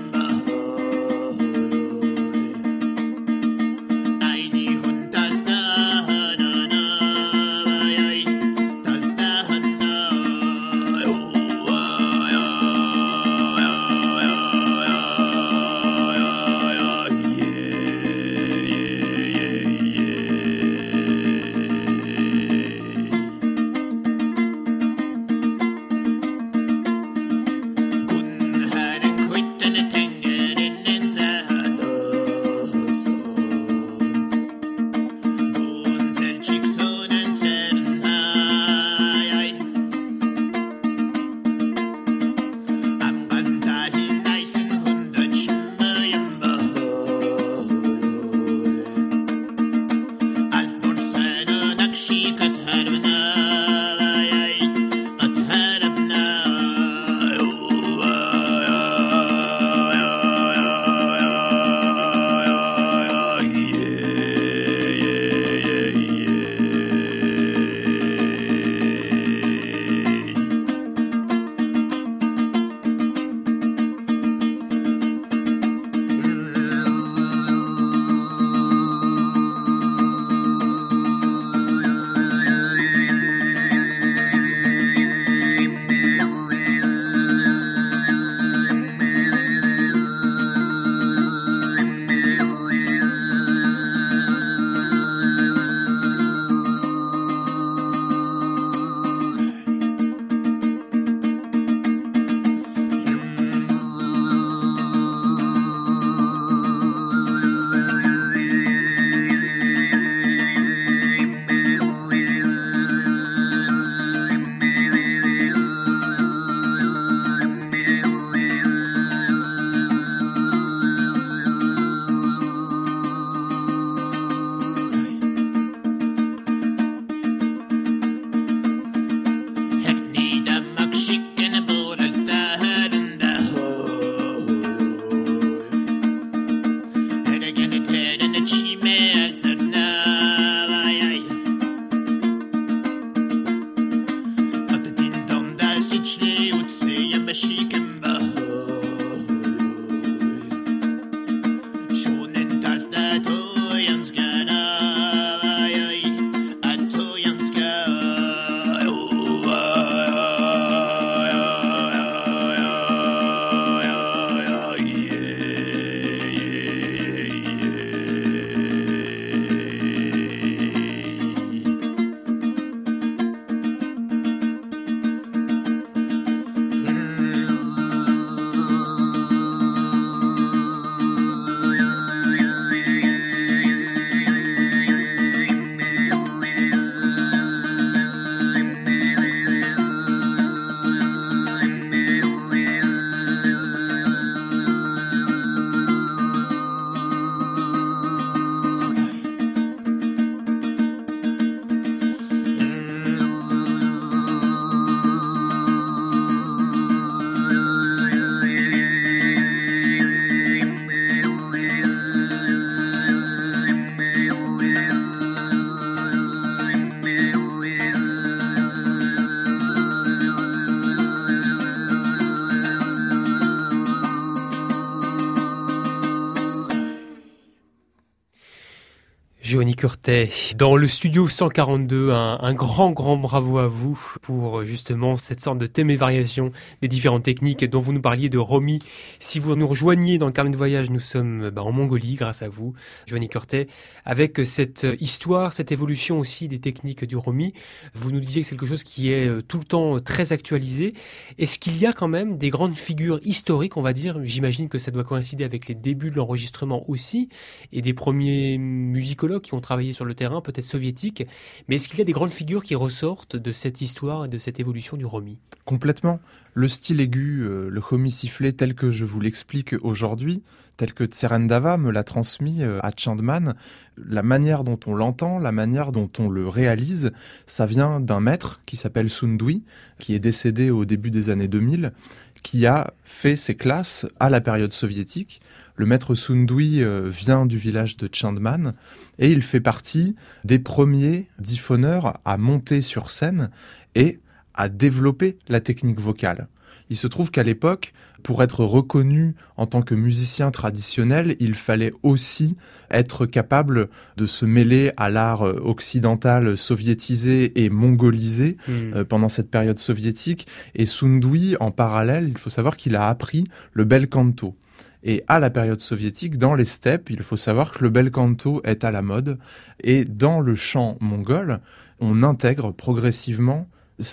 Johnny Curtet, dans le studio cent quarante-deux, un, un grand, grand bravo à vous pour justement cette sorte de thème et variation des différentes techniques dont vous nous parliez de Romy. Si vous nous rejoignez dans le carnet de voyage, nous sommes bah, en Mongolie grâce à vous, Johnny Curtet, avec cette histoire, cette évolution aussi des techniques du Romy. Vous nous disiez que c'est quelque chose qui est tout le temps très actualisé. Est-ce qu'il y a quand même des grandes figures historiques, on va dire, j'imagine que ça doit coïncider avec les débuts de l'enregistrement aussi, et des premiers musicologues qui ont travaillé sur le terrain, peut-être soviétique, mais est-ce qu'il y a des grandes figures qui ressortent de cette histoire et de cette évolution du Romy ? Complètement. Le style aigu, euh, le Romy sifflé tel que je vous l'explique aujourd'hui, tel que Tserendava me l'a transmis euh, à Chandman, la manière dont on l'entend, la manière dont on le réalise, ça vient d'un maître qui s'appelle Sundui, qui est décédé au début des années deux mille, qui a fait ses classes à la période soviétique. Le maître Sundui euh, vient du village de Chandman et il fait partie des premiers diphoneurs à monter sur scène et à développer la technique vocale. Il se trouve qu'à l'époque, pour être reconnu en tant que musicien traditionnel, il fallait aussi être capable de se mêler à l'art occidental soviétisé et mongolisé mmh. euh, pendant cette période soviétique. Et Sundui, en parallèle, il faut savoir qu'il a appris le bel canto. Et à la période soviétique, dans les steppes, il faut savoir que le bel canto est à la mode. Et dans le chant mongol, on intègre progressivement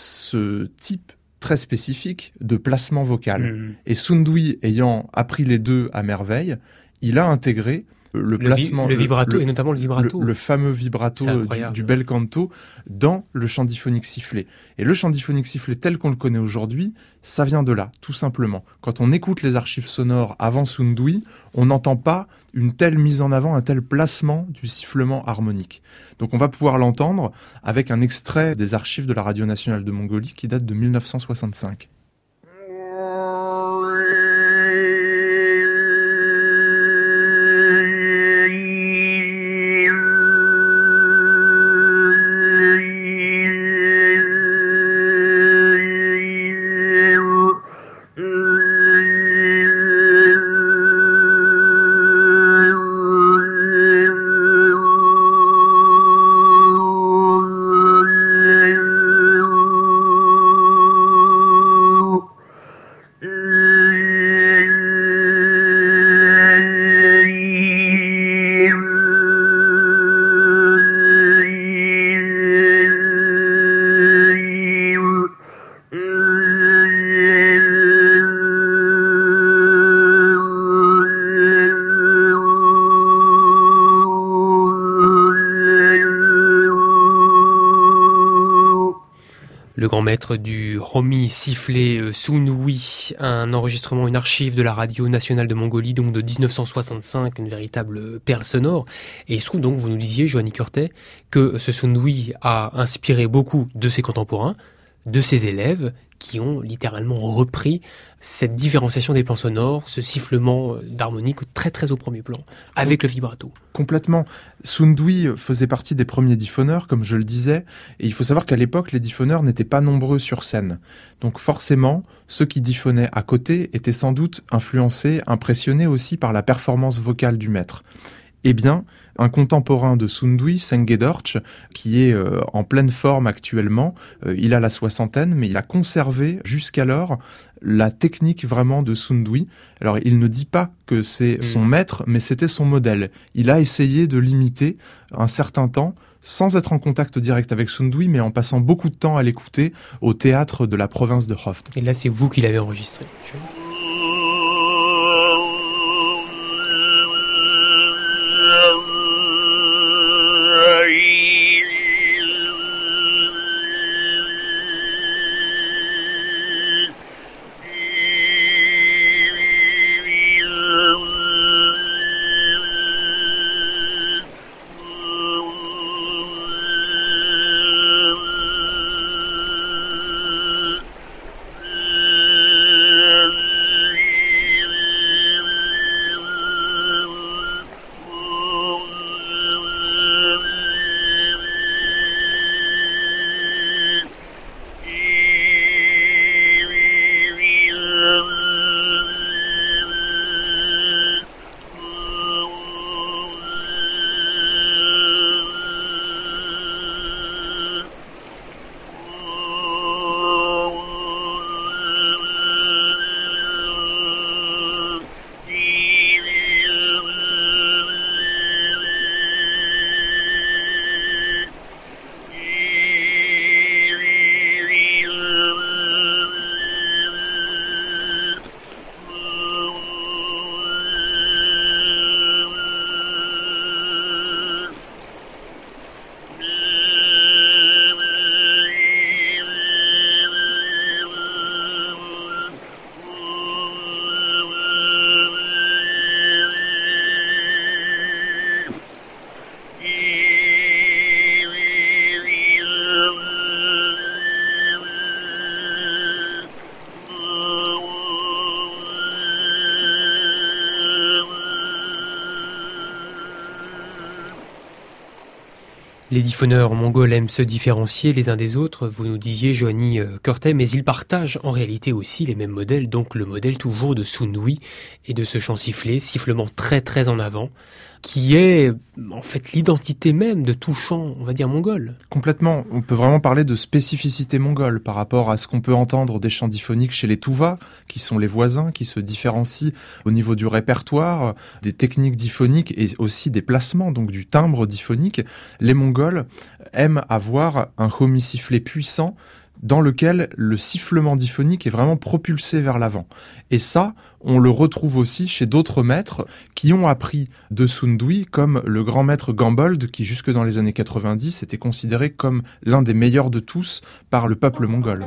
ce type très spécifique de placement vocal. Mmh. Et Sundui, ayant appris les deux à merveille, il a intégré le, le placement... Vi- le vibrato, le, et notamment le vibrato. Le, le fameux vibrato du, du bel canto dans le chant diphonique sifflé. Et le chant diphonique sifflé tel qu'on le connaît aujourd'hui, ça vient de là, tout simplement. Quand on écoute les archives sonores avant Sundui, on n'entend pas une telle mise en avant, un tel placement du sifflement harmonique. Donc on va pouvoir l'entendre avec un extrait des archives de la Radio nationale de Mongolie qui date de mille neuf cent soixante-cinq. Le grand maître du Romy sifflé Sundui, un enregistrement, une archive de la Radio nationale de Mongolie, donc de dix-neuf cent soixante-cinq, une véritable perle sonore. Et il se trouve donc, vous nous disiez, Johnny Curtet, que ce Sundui a inspiré beaucoup de ses contemporains, de ses élèves, qui ont littéralement repris cette différenciation des plans sonores, ce sifflement d'harmonique très très au premier plan, avec le vibrato. Complètement. Sundui faisait partie des premiers diphoneurs, comme je le disais, et il faut savoir qu'à l'époque, les diphoneurs n'étaient pas nombreux sur scène. Donc forcément, ceux qui diphonaient à côté étaient sans doute influencés, impressionnés aussi par la performance vocale du maître. Eh bien, un contemporain de Sundui, Senge Dortch, qui est euh, en pleine forme actuellement, euh, il a la soixantaine, mais il a conservé jusqu'alors la technique vraiment de Sundui. Alors, il ne dit pas que c'est son maître, mais c'était son modèle. Il a essayé de l'imiter un certain temps, sans être en contact direct avec Sundui, mais en passant beaucoup de temps à l'écouter au théâtre de la province de Hoft. Et là, c'est vous qui l'avez enregistré. Je... Les diphoneurs mongols aiment se différencier les uns des autres, vous nous disiez Johanny Körte, mais ils partagent en réalité aussi les mêmes modèles, donc le modèle toujours de Sundui et de ce chant sifflé, sifflement très très en avant, qui est en fait l'identité même de tout chant, on va dire, mongol. Complètement, on peut vraiment parler de spécificité mongole par rapport à ce qu'on peut entendre des chants diphoniques chez les Tuvas, qui sont les voisins, qui se différencient au niveau du répertoire, des techniques diphoniques et aussi des placements, donc du timbre diphonique. Les Mongols aiment avoir un homi sifflé puissant dans lequel le sifflement diphonique est vraiment propulsé vers l'avant. Et ça, on le retrouve aussi chez d'autres maîtres qui ont appris de Sundui, comme le grand maître Gambold, qui jusque dans les années quatre-vingt-dix était considéré comme l'un des meilleurs de tous par le peuple mongol.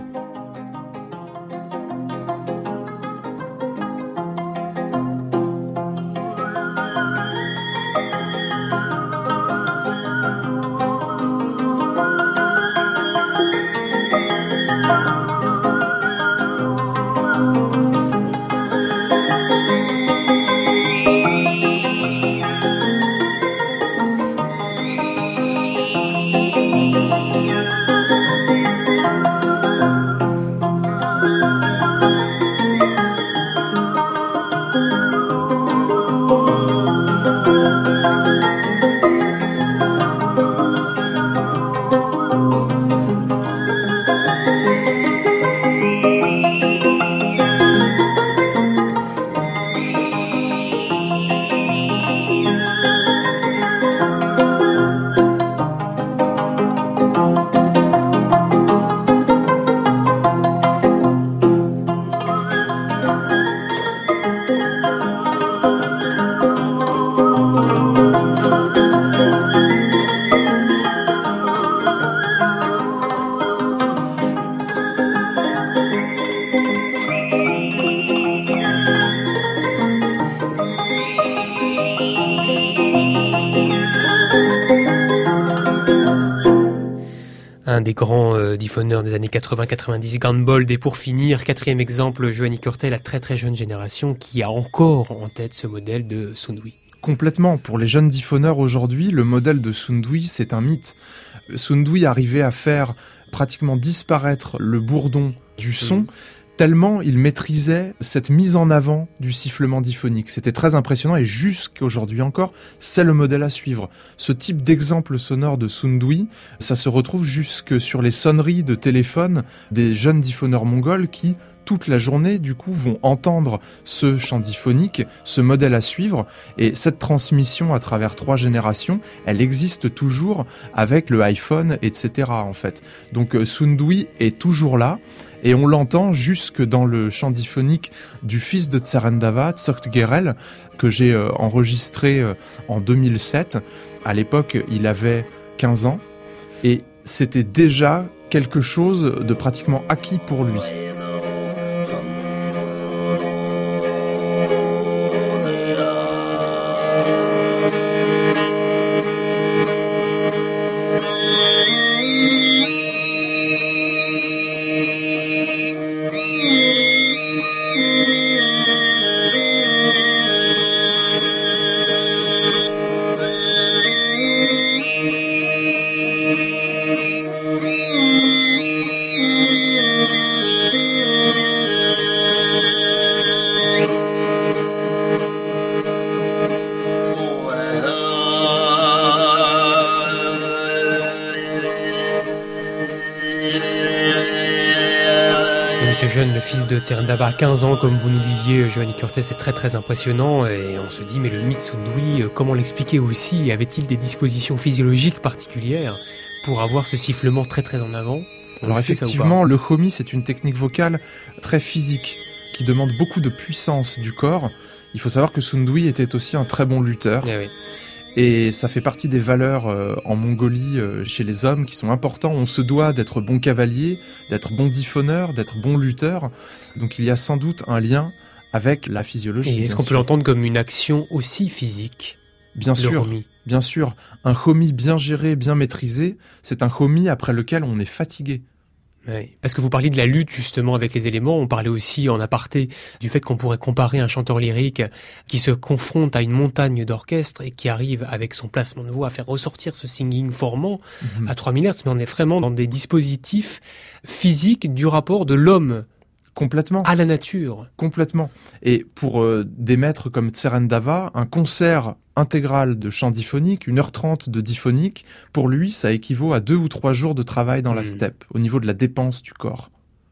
l'un des grands euh, diffoneurs des années quatre-vingts quatre-vingt-dix, Gambold. Et pour finir, quatrième exemple, Johanny Curté, la très très jeune génération qui a encore en tête ce modèle de Soundwee. Complètement. Pour les jeunes diffoneurs aujourd'hui, le modèle de Soundwee, c'est un mythe. Soundwee arrivait à faire pratiquement disparaître le bourdon du son, mmh. tellement il maîtrisait cette mise en avant du sifflement diphonique. C'était très impressionnant et jusqu'aujourd'hui encore, c'est le modèle à suivre. Ce type d'exemple sonore de Soundwee, ça se retrouve jusque sur les sonneries de téléphone des jeunes diffoneurs mongols qui, toute la journée, du coup, vont entendre ce chant diphonique, ce modèle à suivre. Et cette transmission à travers trois générations, elle existe toujours avec le iPhone, et cetera, en fait. Donc, Soundwee est toujours là. Et on l'entend jusque dans le chant diphonique du fils de Tserendava, Tsoktgerel, que j'ai euh, enregistré euh, en deux mille sept. À l'époque, il avait quinze ans. Et c'était déjà quelque chose de pratiquement acquis pour lui. Ce jeune, le fils de Tserendava, à quinze ans, comme vous nous disiez, Johanny Curté, c'est très très impressionnant. Et on se dit, mais le mythe Soundwee, comment l'expliquer aussi? Avait-il des dispositions physiologiques particulières pour avoir ce sifflement très très en avant? On Alors effectivement, le homi, c'est une technique vocale très physique, qui demande beaucoup de puissance du corps. Il faut savoir que Soundwee était aussi un très bon lutteur. Eh oui. Et ça fait partie des valeurs euh, en Mongolie euh, chez les hommes qui sont importants. On se doit d'être bon cavalier, d'être bon diffoneur, d'être bon lutteur. Donc il y a sans doute un lien avec la physiologie. Et est-ce qu'on sûr. peut l'entendre comme une action aussi physique? Bien sûr, homi. bien sûr. Un homi bien géré, bien maîtrisé, c'est un homi après lequel on est fatigué. Oui, parce que vous parliez de la lutte justement avec les éléments, on parlait aussi en aparté du fait qu'on pourrait comparer un chanteur lyrique qui se confronte à une montagne d'orchestre et qui arrive avec son placement de voix à faire ressortir ce singing formant mmh. à trois mille hertz, mais on est vraiment dans des dispositifs physiques du rapport de l'homme Complètement. à la nature. Complètement. Et pour euh, des maîtres comme Tserendava, un concert intégral de chant diphonique, une heure trente de diphonique, pour lui, ça équivaut à deux ou trois jours de travail dans mmh. la steppe, au niveau de la dépense du corps.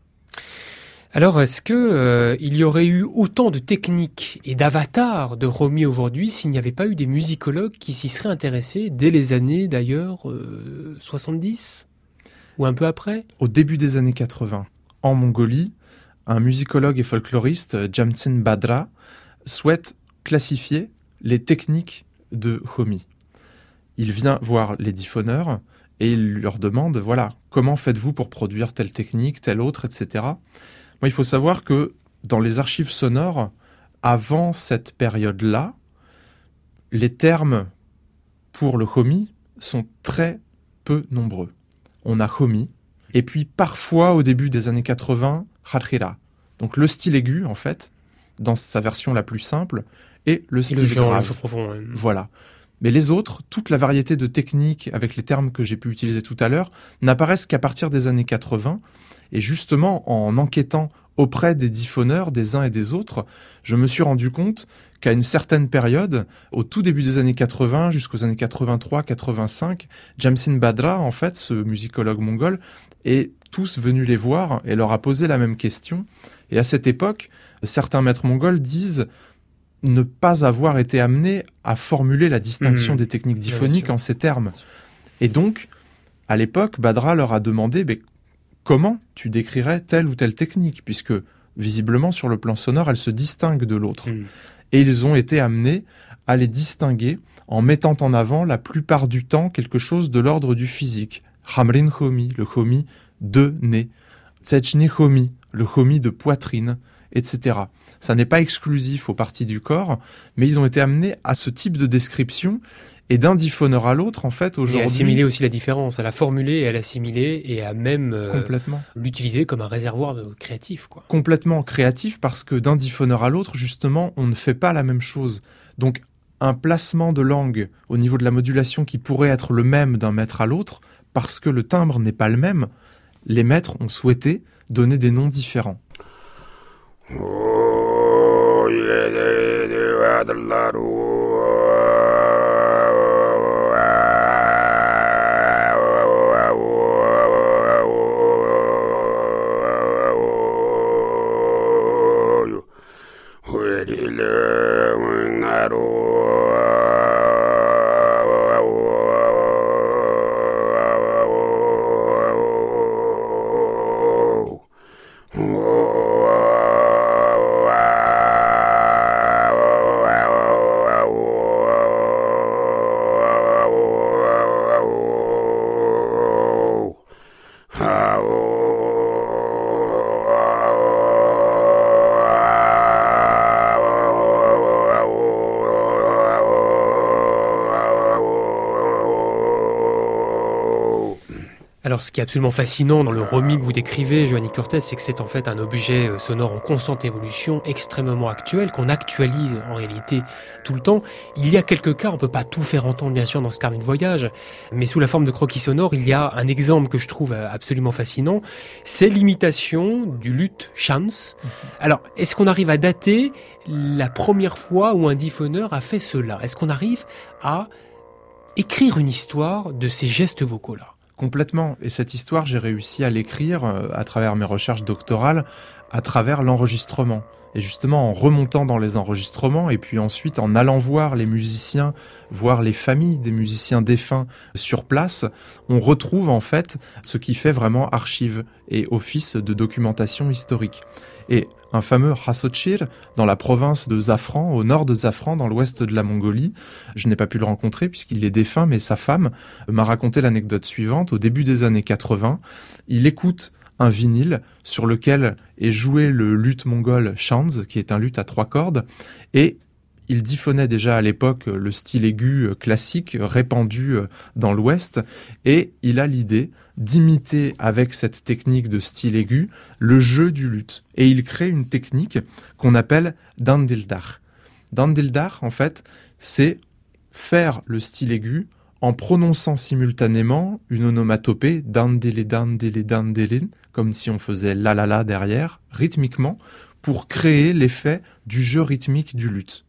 Alors, est-ce que euh, il y aurait eu autant de techniques et d'avatars de homi aujourd'hui s'il n'y avait pas eu des musicologues qui s'y seraient intéressés dès les années, d'ailleurs, euh, soixante-dix ou un peu après? Au début des années quatre-vingts, en Mongolie, un musicologue et folkloriste, Jamtsin Badra, souhaite classifier les techniques de homi. Il vient voir les diffoneurs et il leur demande, voilà, comment faites-vous pour produire telle technique, telle autre, et cetera. Moi, il faut savoir que dans les archives sonores, avant cette période-là, les termes pour le homi sont très peu nombreux. On a homi, et puis parfois, au début des années quatre-vingts, kharkhira. Donc le style aigu, en fait, dans sa version la plus simple, et le style et le genre, grave. Le profond, ouais. Voilà. Mais les autres, toute la variété de techniques avec les termes que j'ai pu utiliser tout à l'heure, n'apparaissent qu'à partir des années quatre-vingts. Et justement, en enquêtant auprès des diffoneurs des uns et des autres, je me suis rendu compte qu'à une certaine période, au tout début des années quatre-vingts jusqu'aux années quatre-vingt-trois quatre-vingt-cinq, Jamtsin Badra, en fait, ce musicologue mongol, est tous venus les voir et leur a posé la même question. Et à cette époque, certains maîtres mongols disent ne pas avoir été amenés à formuler la distinction mmh. des techniques diphoniques en ces termes. Et donc, à l'époque, Badra leur a demandé mais, comment tu décrirais telle ou telle technique, puisque visiblement, sur le plan sonore, elle se distingue de l'autre. Mmh. Et ils ont été amenés à les distinguer en mettant en avant la plupart du temps quelque chose de l'ordre du physique. Hamrin homi, le homi de nez. Tsechni homi, le homi de poitrine, et cetera. Ça n'est pas exclusif aux parties du corps, mais ils ont été amenés à ce type de description Et d'un diphoneur à l'autre, en fait, aujourd'hui... Et assimiler aussi la différence, à la formuler et à l'assimiler et à même euh, Complètement. l'utiliser comme un réservoir de créatif, quoi. Complètement créatif, parce que d'un diphoneur à l'autre, justement, on ne fait pas la même chose. Donc, un placement de langue au niveau de la modulation qui pourrait être le même d'un maître à l'autre, parce que le timbre n'est pas le même, les maîtres ont souhaité donner des noms différents. Alors, ce qui est absolument fascinant dans le Romy que vous décrivez, Joanny Cortés, c'est que c'est en fait un objet sonore en constante évolution, extrêmement actuel, qu'on actualise en réalité tout le temps. Il y a quelques cas, on peut pas tout faire entendre bien sûr dans ce carnet de voyage, mais sous la forme de croquis sonores, il y a un exemple que je trouve absolument fascinant, c'est l'imitation du luth chance. Alors, est-ce qu'on arrive à dater la première fois où un diphoneur a fait cela? Est-ce qu'on arrive à écrire une histoire de ces gestes vocaux-là? Complètement. Et cette histoire, j'ai réussi à l'écrire euh, à travers mes recherches doctorales, à travers l'enregistrement. Et justement, en remontant dans les enregistrements, et puis ensuite en allant voir les musiciens, voir les familles des musiciens défunts sur place, on retrouve en fait ce qui fait vraiment archive et office de documentation historique. Et un fameux Hasochir, dans la province de Zafran, au nord de Zafran, dans l'ouest de la Mongolie. Je n'ai pas pu le rencontrer puisqu'il est défunt, mais sa femme m'a raconté l'anecdote suivante. Au début des années quatre-vingts, il écoute un vinyle sur lequel est joué le luth mongol Shanz, qui est un luth à trois cordes, et il diphonait déjà à l'époque le style aigu classique répandu dans l'Ouest, et il a l'idée d'imiter avec cette technique de style aigu le jeu du luth. Et il crée une technique qu'on appelle dandildar. Dandildar, en fait, c'est faire le style aigu en prononçant simultanément une onomatopée dandele dandele dandelin, comme si on faisait la la la derrière, rythmiquement, pour créer l'effet du jeu rythmique du luth.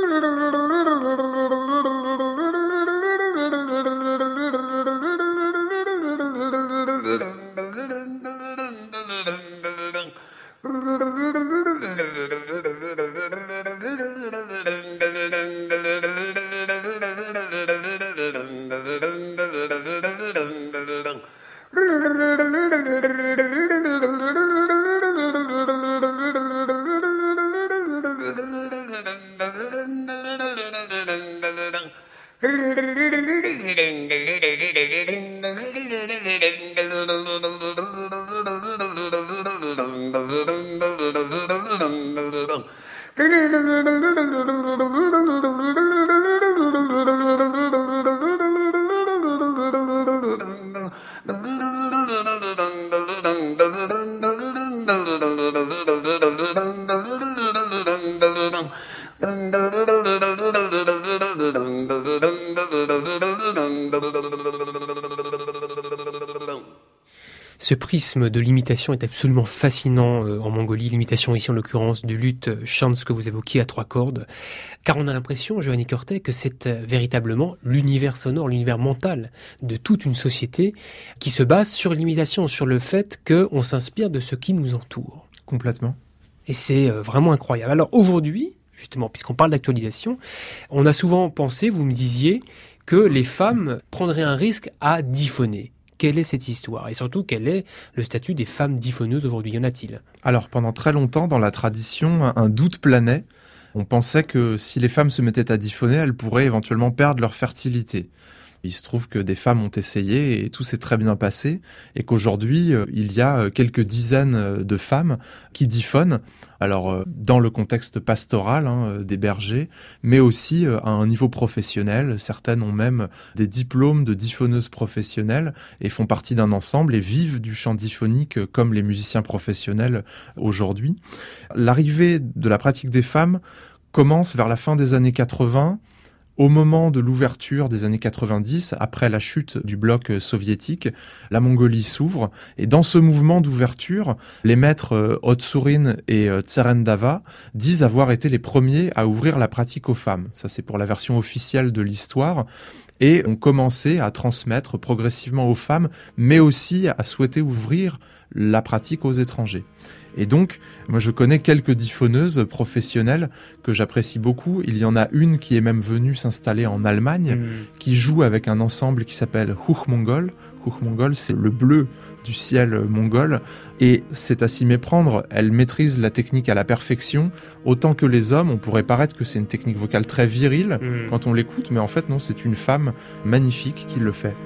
Ce prisme de l'imitation est absolument fascinant euh, en Mongolie, l'imitation ici en l'occurrence du luth chance que vous évoquiez à trois cordes, car on a l'impression, Joanny Cortés, que c'est euh, véritablement l'univers sonore, l'univers mental de toute une société qui se base sur l'imitation, sur le fait qu'on s'inspire de ce qui nous entoure. Complètement. Et c'est euh, vraiment incroyable. Alors aujourd'hui, justement, puisqu'on parle d'actualisation, on a souvent pensé, vous me disiez, que les femmes prendraient un risque à diphoner. Quelle est cette histoire? Et surtout, quel est le statut des femmes diphoneuses aujourd'hui? Y en a-t-il? Alors, pendant très longtemps, dans la tradition, un doute planait. On pensait que si les femmes se mettaient à diphoner, elles pourraient éventuellement perdre leur fertilité. Il se trouve que des femmes ont essayé et tout s'est très bien passé et qu'aujourd'hui, il y a quelques dizaines de femmes qui diphonent. Alors, dans le contexte pastoral hein, des bergers, mais aussi à un niveau professionnel. Certaines ont même des diplômes de diphoneuses professionnelles et font partie d'un ensemble et vivent du chant diphonique comme les musiciens professionnels aujourd'hui. L'arrivée de la pratique des femmes commence vers la fin des années quatre-vingts, au moment de l'ouverture des années quatre-vingt-dix, après la chute du bloc soviétique, la Mongolie s'ouvre. Et dans ce mouvement d'ouverture, les maîtres Otsurin et Tserendava disent avoir été les premiers à ouvrir la pratique aux femmes. Ça, c'est pour la version officielle de l'histoire. Et ont commencé à transmettre progressivement aux femmes, mais aussi à souhaiter ouvrir la pratique aux étrangers. Et donc, moi je connais quelques diphoneuses professionnelles que j'apprécie beaucoup. Il y en a une qui est même venue s'installer en Allemagne, mmh. qui joue avec un ensemble qui s'appelle Hochmongol. Hochmongol, c'est le bleu du ciel mongol. Et c'est à s'y méprendre, elle maîtrise la technique à la perfection. Autant que les hommes, on pourrait paraître que c'est une technique vocale très virile mmh. quand on l'écoute, mais en fait non, c'est une femme magnifique qui le fait.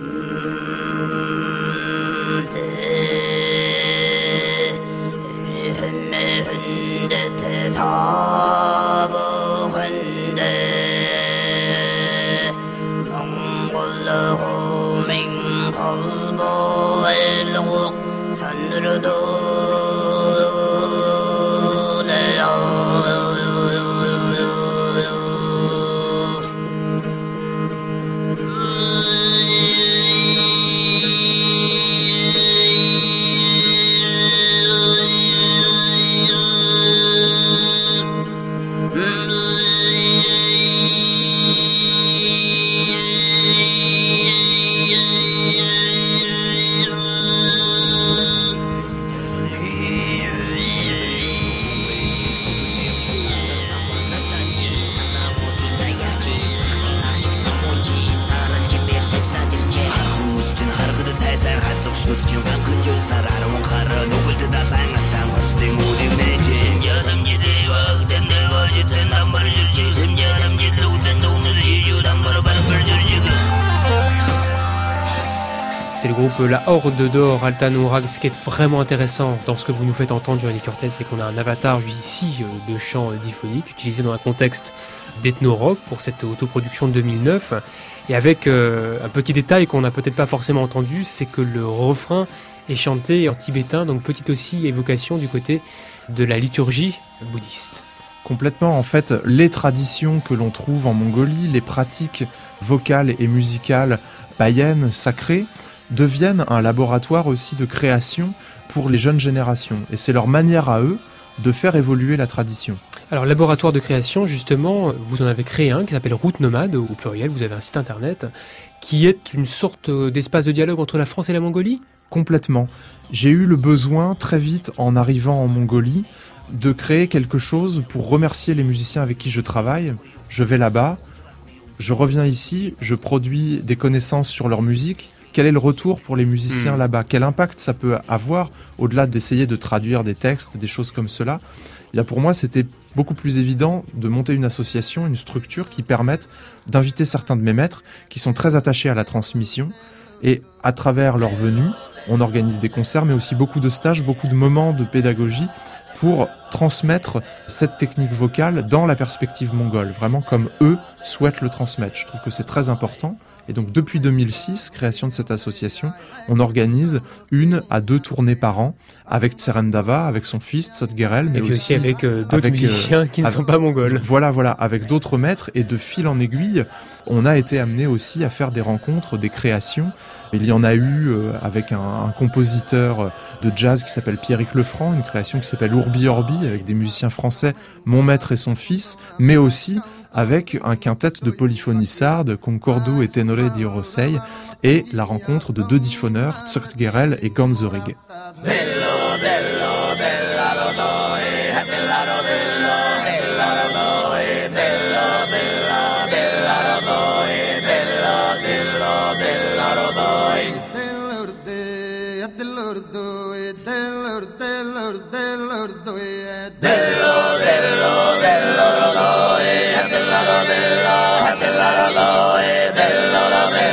C'est le groupe La Horde d'Or, Altanurag. Ce qui est vraiment intéressant dans ce que vous nous faites entendre, Giovanni Cortez, c'est qu'on a un avatar ici de chant diphonique utilisé dans un contexte d'ethno-rock pour cette autoproduction de deux mille neuf. Et avec euh, un petit détail qu'on n'a peut-être pas forcément entendu, c'est que le refrain est chanté en tibétain, donc petite aussi évocation du côté de la liturgie bouddhiste. Complètement, en fait, les traditions que l'on trouve en Mongolie, les pratiques vocales et musicales païennes, sacrées, deviennent un laboratoire aussi de création pour les jeunes générations. Et c'est leur manière à eux de faire évoluer la tradition. Alors, laboratoire de création, justement, vous en avez créé un qui s'appelle Route Nomade, au pluriel, vous avez un site internet, qui est une sorte d'espace de dialogue entre la France et la Mongolie ? Complètement. J'ai eu le besoin, très vite, en arrivant en Mongolie, de créer quelque chose pour remercier les musiciens avec qui je travaille. Je vais là-bas, je reviens ici, je produis des connaissances sur leur musique. Quel est le retour pour les musiciens mmh. là-bas ? Quel impact ça peut avoir, au-delà d'essayer de traduire des textes, des choses comme cela ? Et là, pour moi, c'était beaucoup plus évident de monter une association, une structure qui permette d'inviter certains de mes maîtres qui sont très attachés à la transmission. Et à travers leur venue, on organise des concerts, mais aussi beaucoup de stages, beaucoup de moments de pédagogie pour transmettre cette technique vocale dans la perspective mongole, vraiment comme eux souhaitent le transmettre. Je trouve que c'est très important. Et donc depuis deux mille six, création de cette association, on organise une à deux tournées par an avec Tserendava, avec son fils Tsotgerel, mais et aussi, aussi avec euh, d'autres avec, musiciens euh, qui ne avec, sont pas mongols. Voilà, voilà, avec d'autres maîtres. Et de fil en aiguille, on a été amené aussi à faire des rencontres, des créations. Il y en a eu euh, avec un, un compositeur de jazz qui s'appelle Pierrick Lefranc, une création qui s'appelle Ourbi Orbi, avec des musiciens français, mon maître et son fils, mais aussi avec un quintet de polyphonie sarde, Concordo et Tenore di Orosei, et la rencontre de deux diphoneurs, Tsotgerel et Ganzorig. Dello, dello, dello, dello, dello, dello, dello, dello, dello,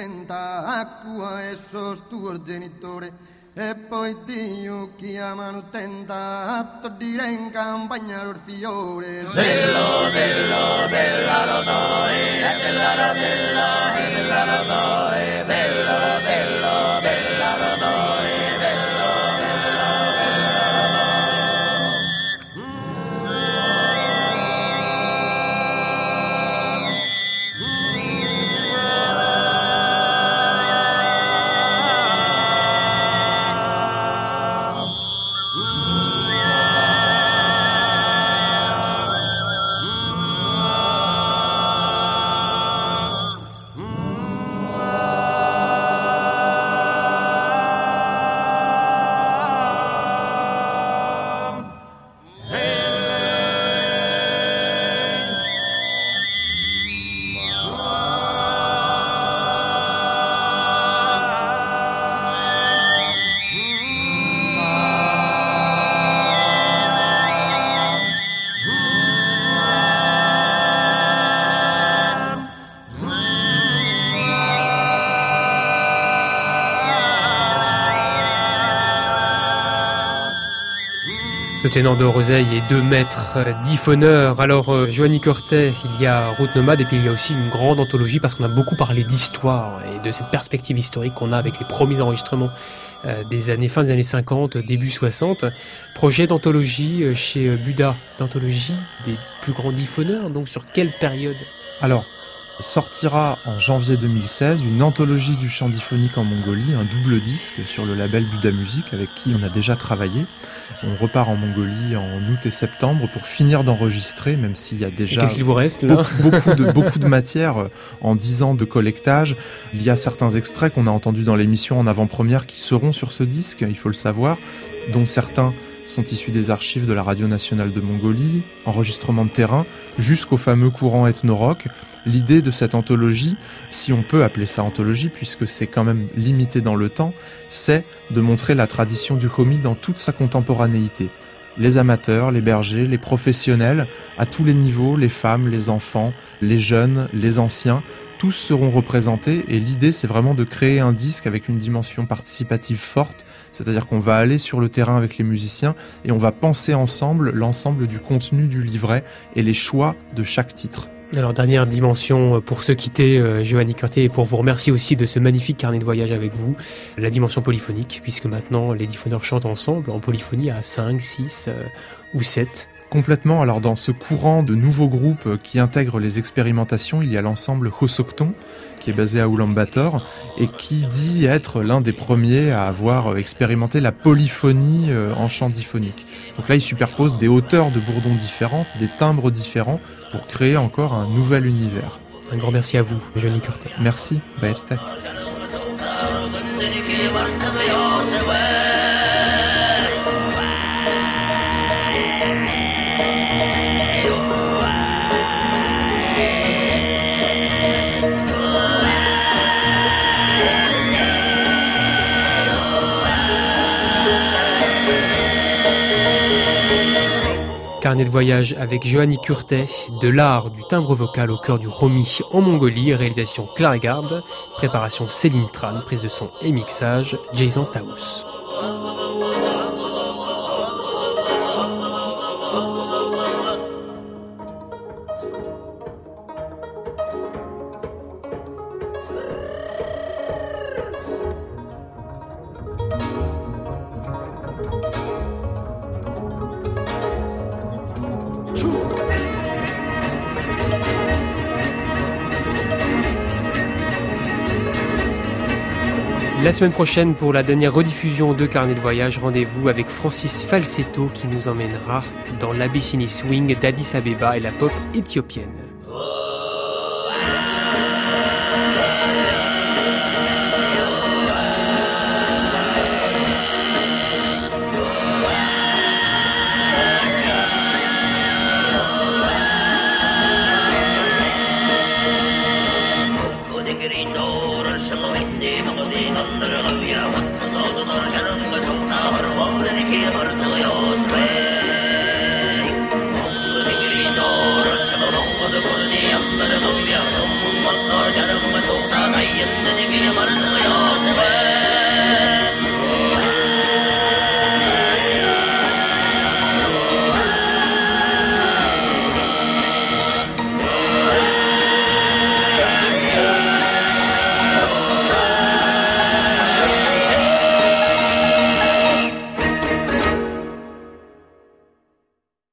attenta acqua e sos tuoi genitori e poi Dio chiamano tenta a togliere in campagna il fiore dello dello della rodoe della rodella della rodoe dello dello della rodoe dello dello Le ténor de Roseille et deux maîtres diffoneurs. Alors, euh, Giovanni Cortet, il y a Route Nomade et puis il y a aussi une grande anthologie parce qu'on a beaucoup parlé d'histoire et de cette perspective historique qu'on a avec les premiers enregistrements euh, des années, fin des années cinquante, début soixante. Projet d'anthologie euh, chez euh, Buda, d'anthologie des plus grands diffoneurs. Donc, sur quelle période? Alors, sortira en janvier deux mille seize une anthologie du chant diphonique en Mongolie, un double disque sur le label Buda Music avec qui on a déjà travaillé. On repart en Mongolie en août et septembre pour finir d'enregistrer, même s'il y a déjà qu'est-ce qu'il vous reste, là beaucoup, beaucoup, de, beaucoup de matière en dix ans de collectage. Il y a certains extraits qu'on a entendus dans l'émission en avant-première qui seront sur ce disque, il faut le savoir, dont certains sont issus des archives de la Radio Nationale de Mongolie, enregistrements de terrain, jusqu'au fameux courant ethno-rock. L'idée de cette anthologie, si on peut appeler ça anthologie, puisque c'est quand même limité dans le temps, c'est de montrer la tradition du Homi dans toute sa contemporanéité. Les amateurs, les bergers, les professionnels, à tous les niveaux, les femmes, les enfants, les jeunes, les anciens, tous seront représentés et l'idée c'est vraiment de créer un disque avec une dimension participative forte, c'est-à-dire qu'on va aller sur le terrain avec les musiciens et on va penser ensemble l'ensemble du contenu du livret et les choix de chaque titre. Alors, dernière dimension pour se quitter, euh, Giovanni Cortet, et pour vous remercier aussi de ce magnifique carnet de voyage avec vous, la dimension polyphonique, puisque maintenant les diffoneurs chantent ensemble en polyphonie à cinq, six euh, ou sept. Complètement. Alors dans ce courant de nouveaux groupes qui intègrent les expérimentations, il y a l'ensemble Hosokton qui est basé à Ulaanbaatar et qui dit être l'un des premiers à avoir expérimenté la polyphonie en chant diphonique. Donc là, il superpose des hauteurs de bourdons différentes, des timbres différents pour créer encore un nouvel univers. Un grand merci à vous, Giovanni Cortet. Merci, Baerte. Carnet de voyage avec Giovanni Cortet, de l'art du timbre vocal au cœur du Homi en Mongolie, réalisation Clara Garde, préparation Céline Tran, prise de son et mixage Jason Taous. La semaine prochaine, pour la dernière rediffusion de Carnet de voyage, rendez-vous avec Francis Falsetto qui nous emmènera dans l'Abyssinie Swing d'Addis Abeba et la pop éthiopienne. Jaragma Sota 가이엔느니 기야 마르트요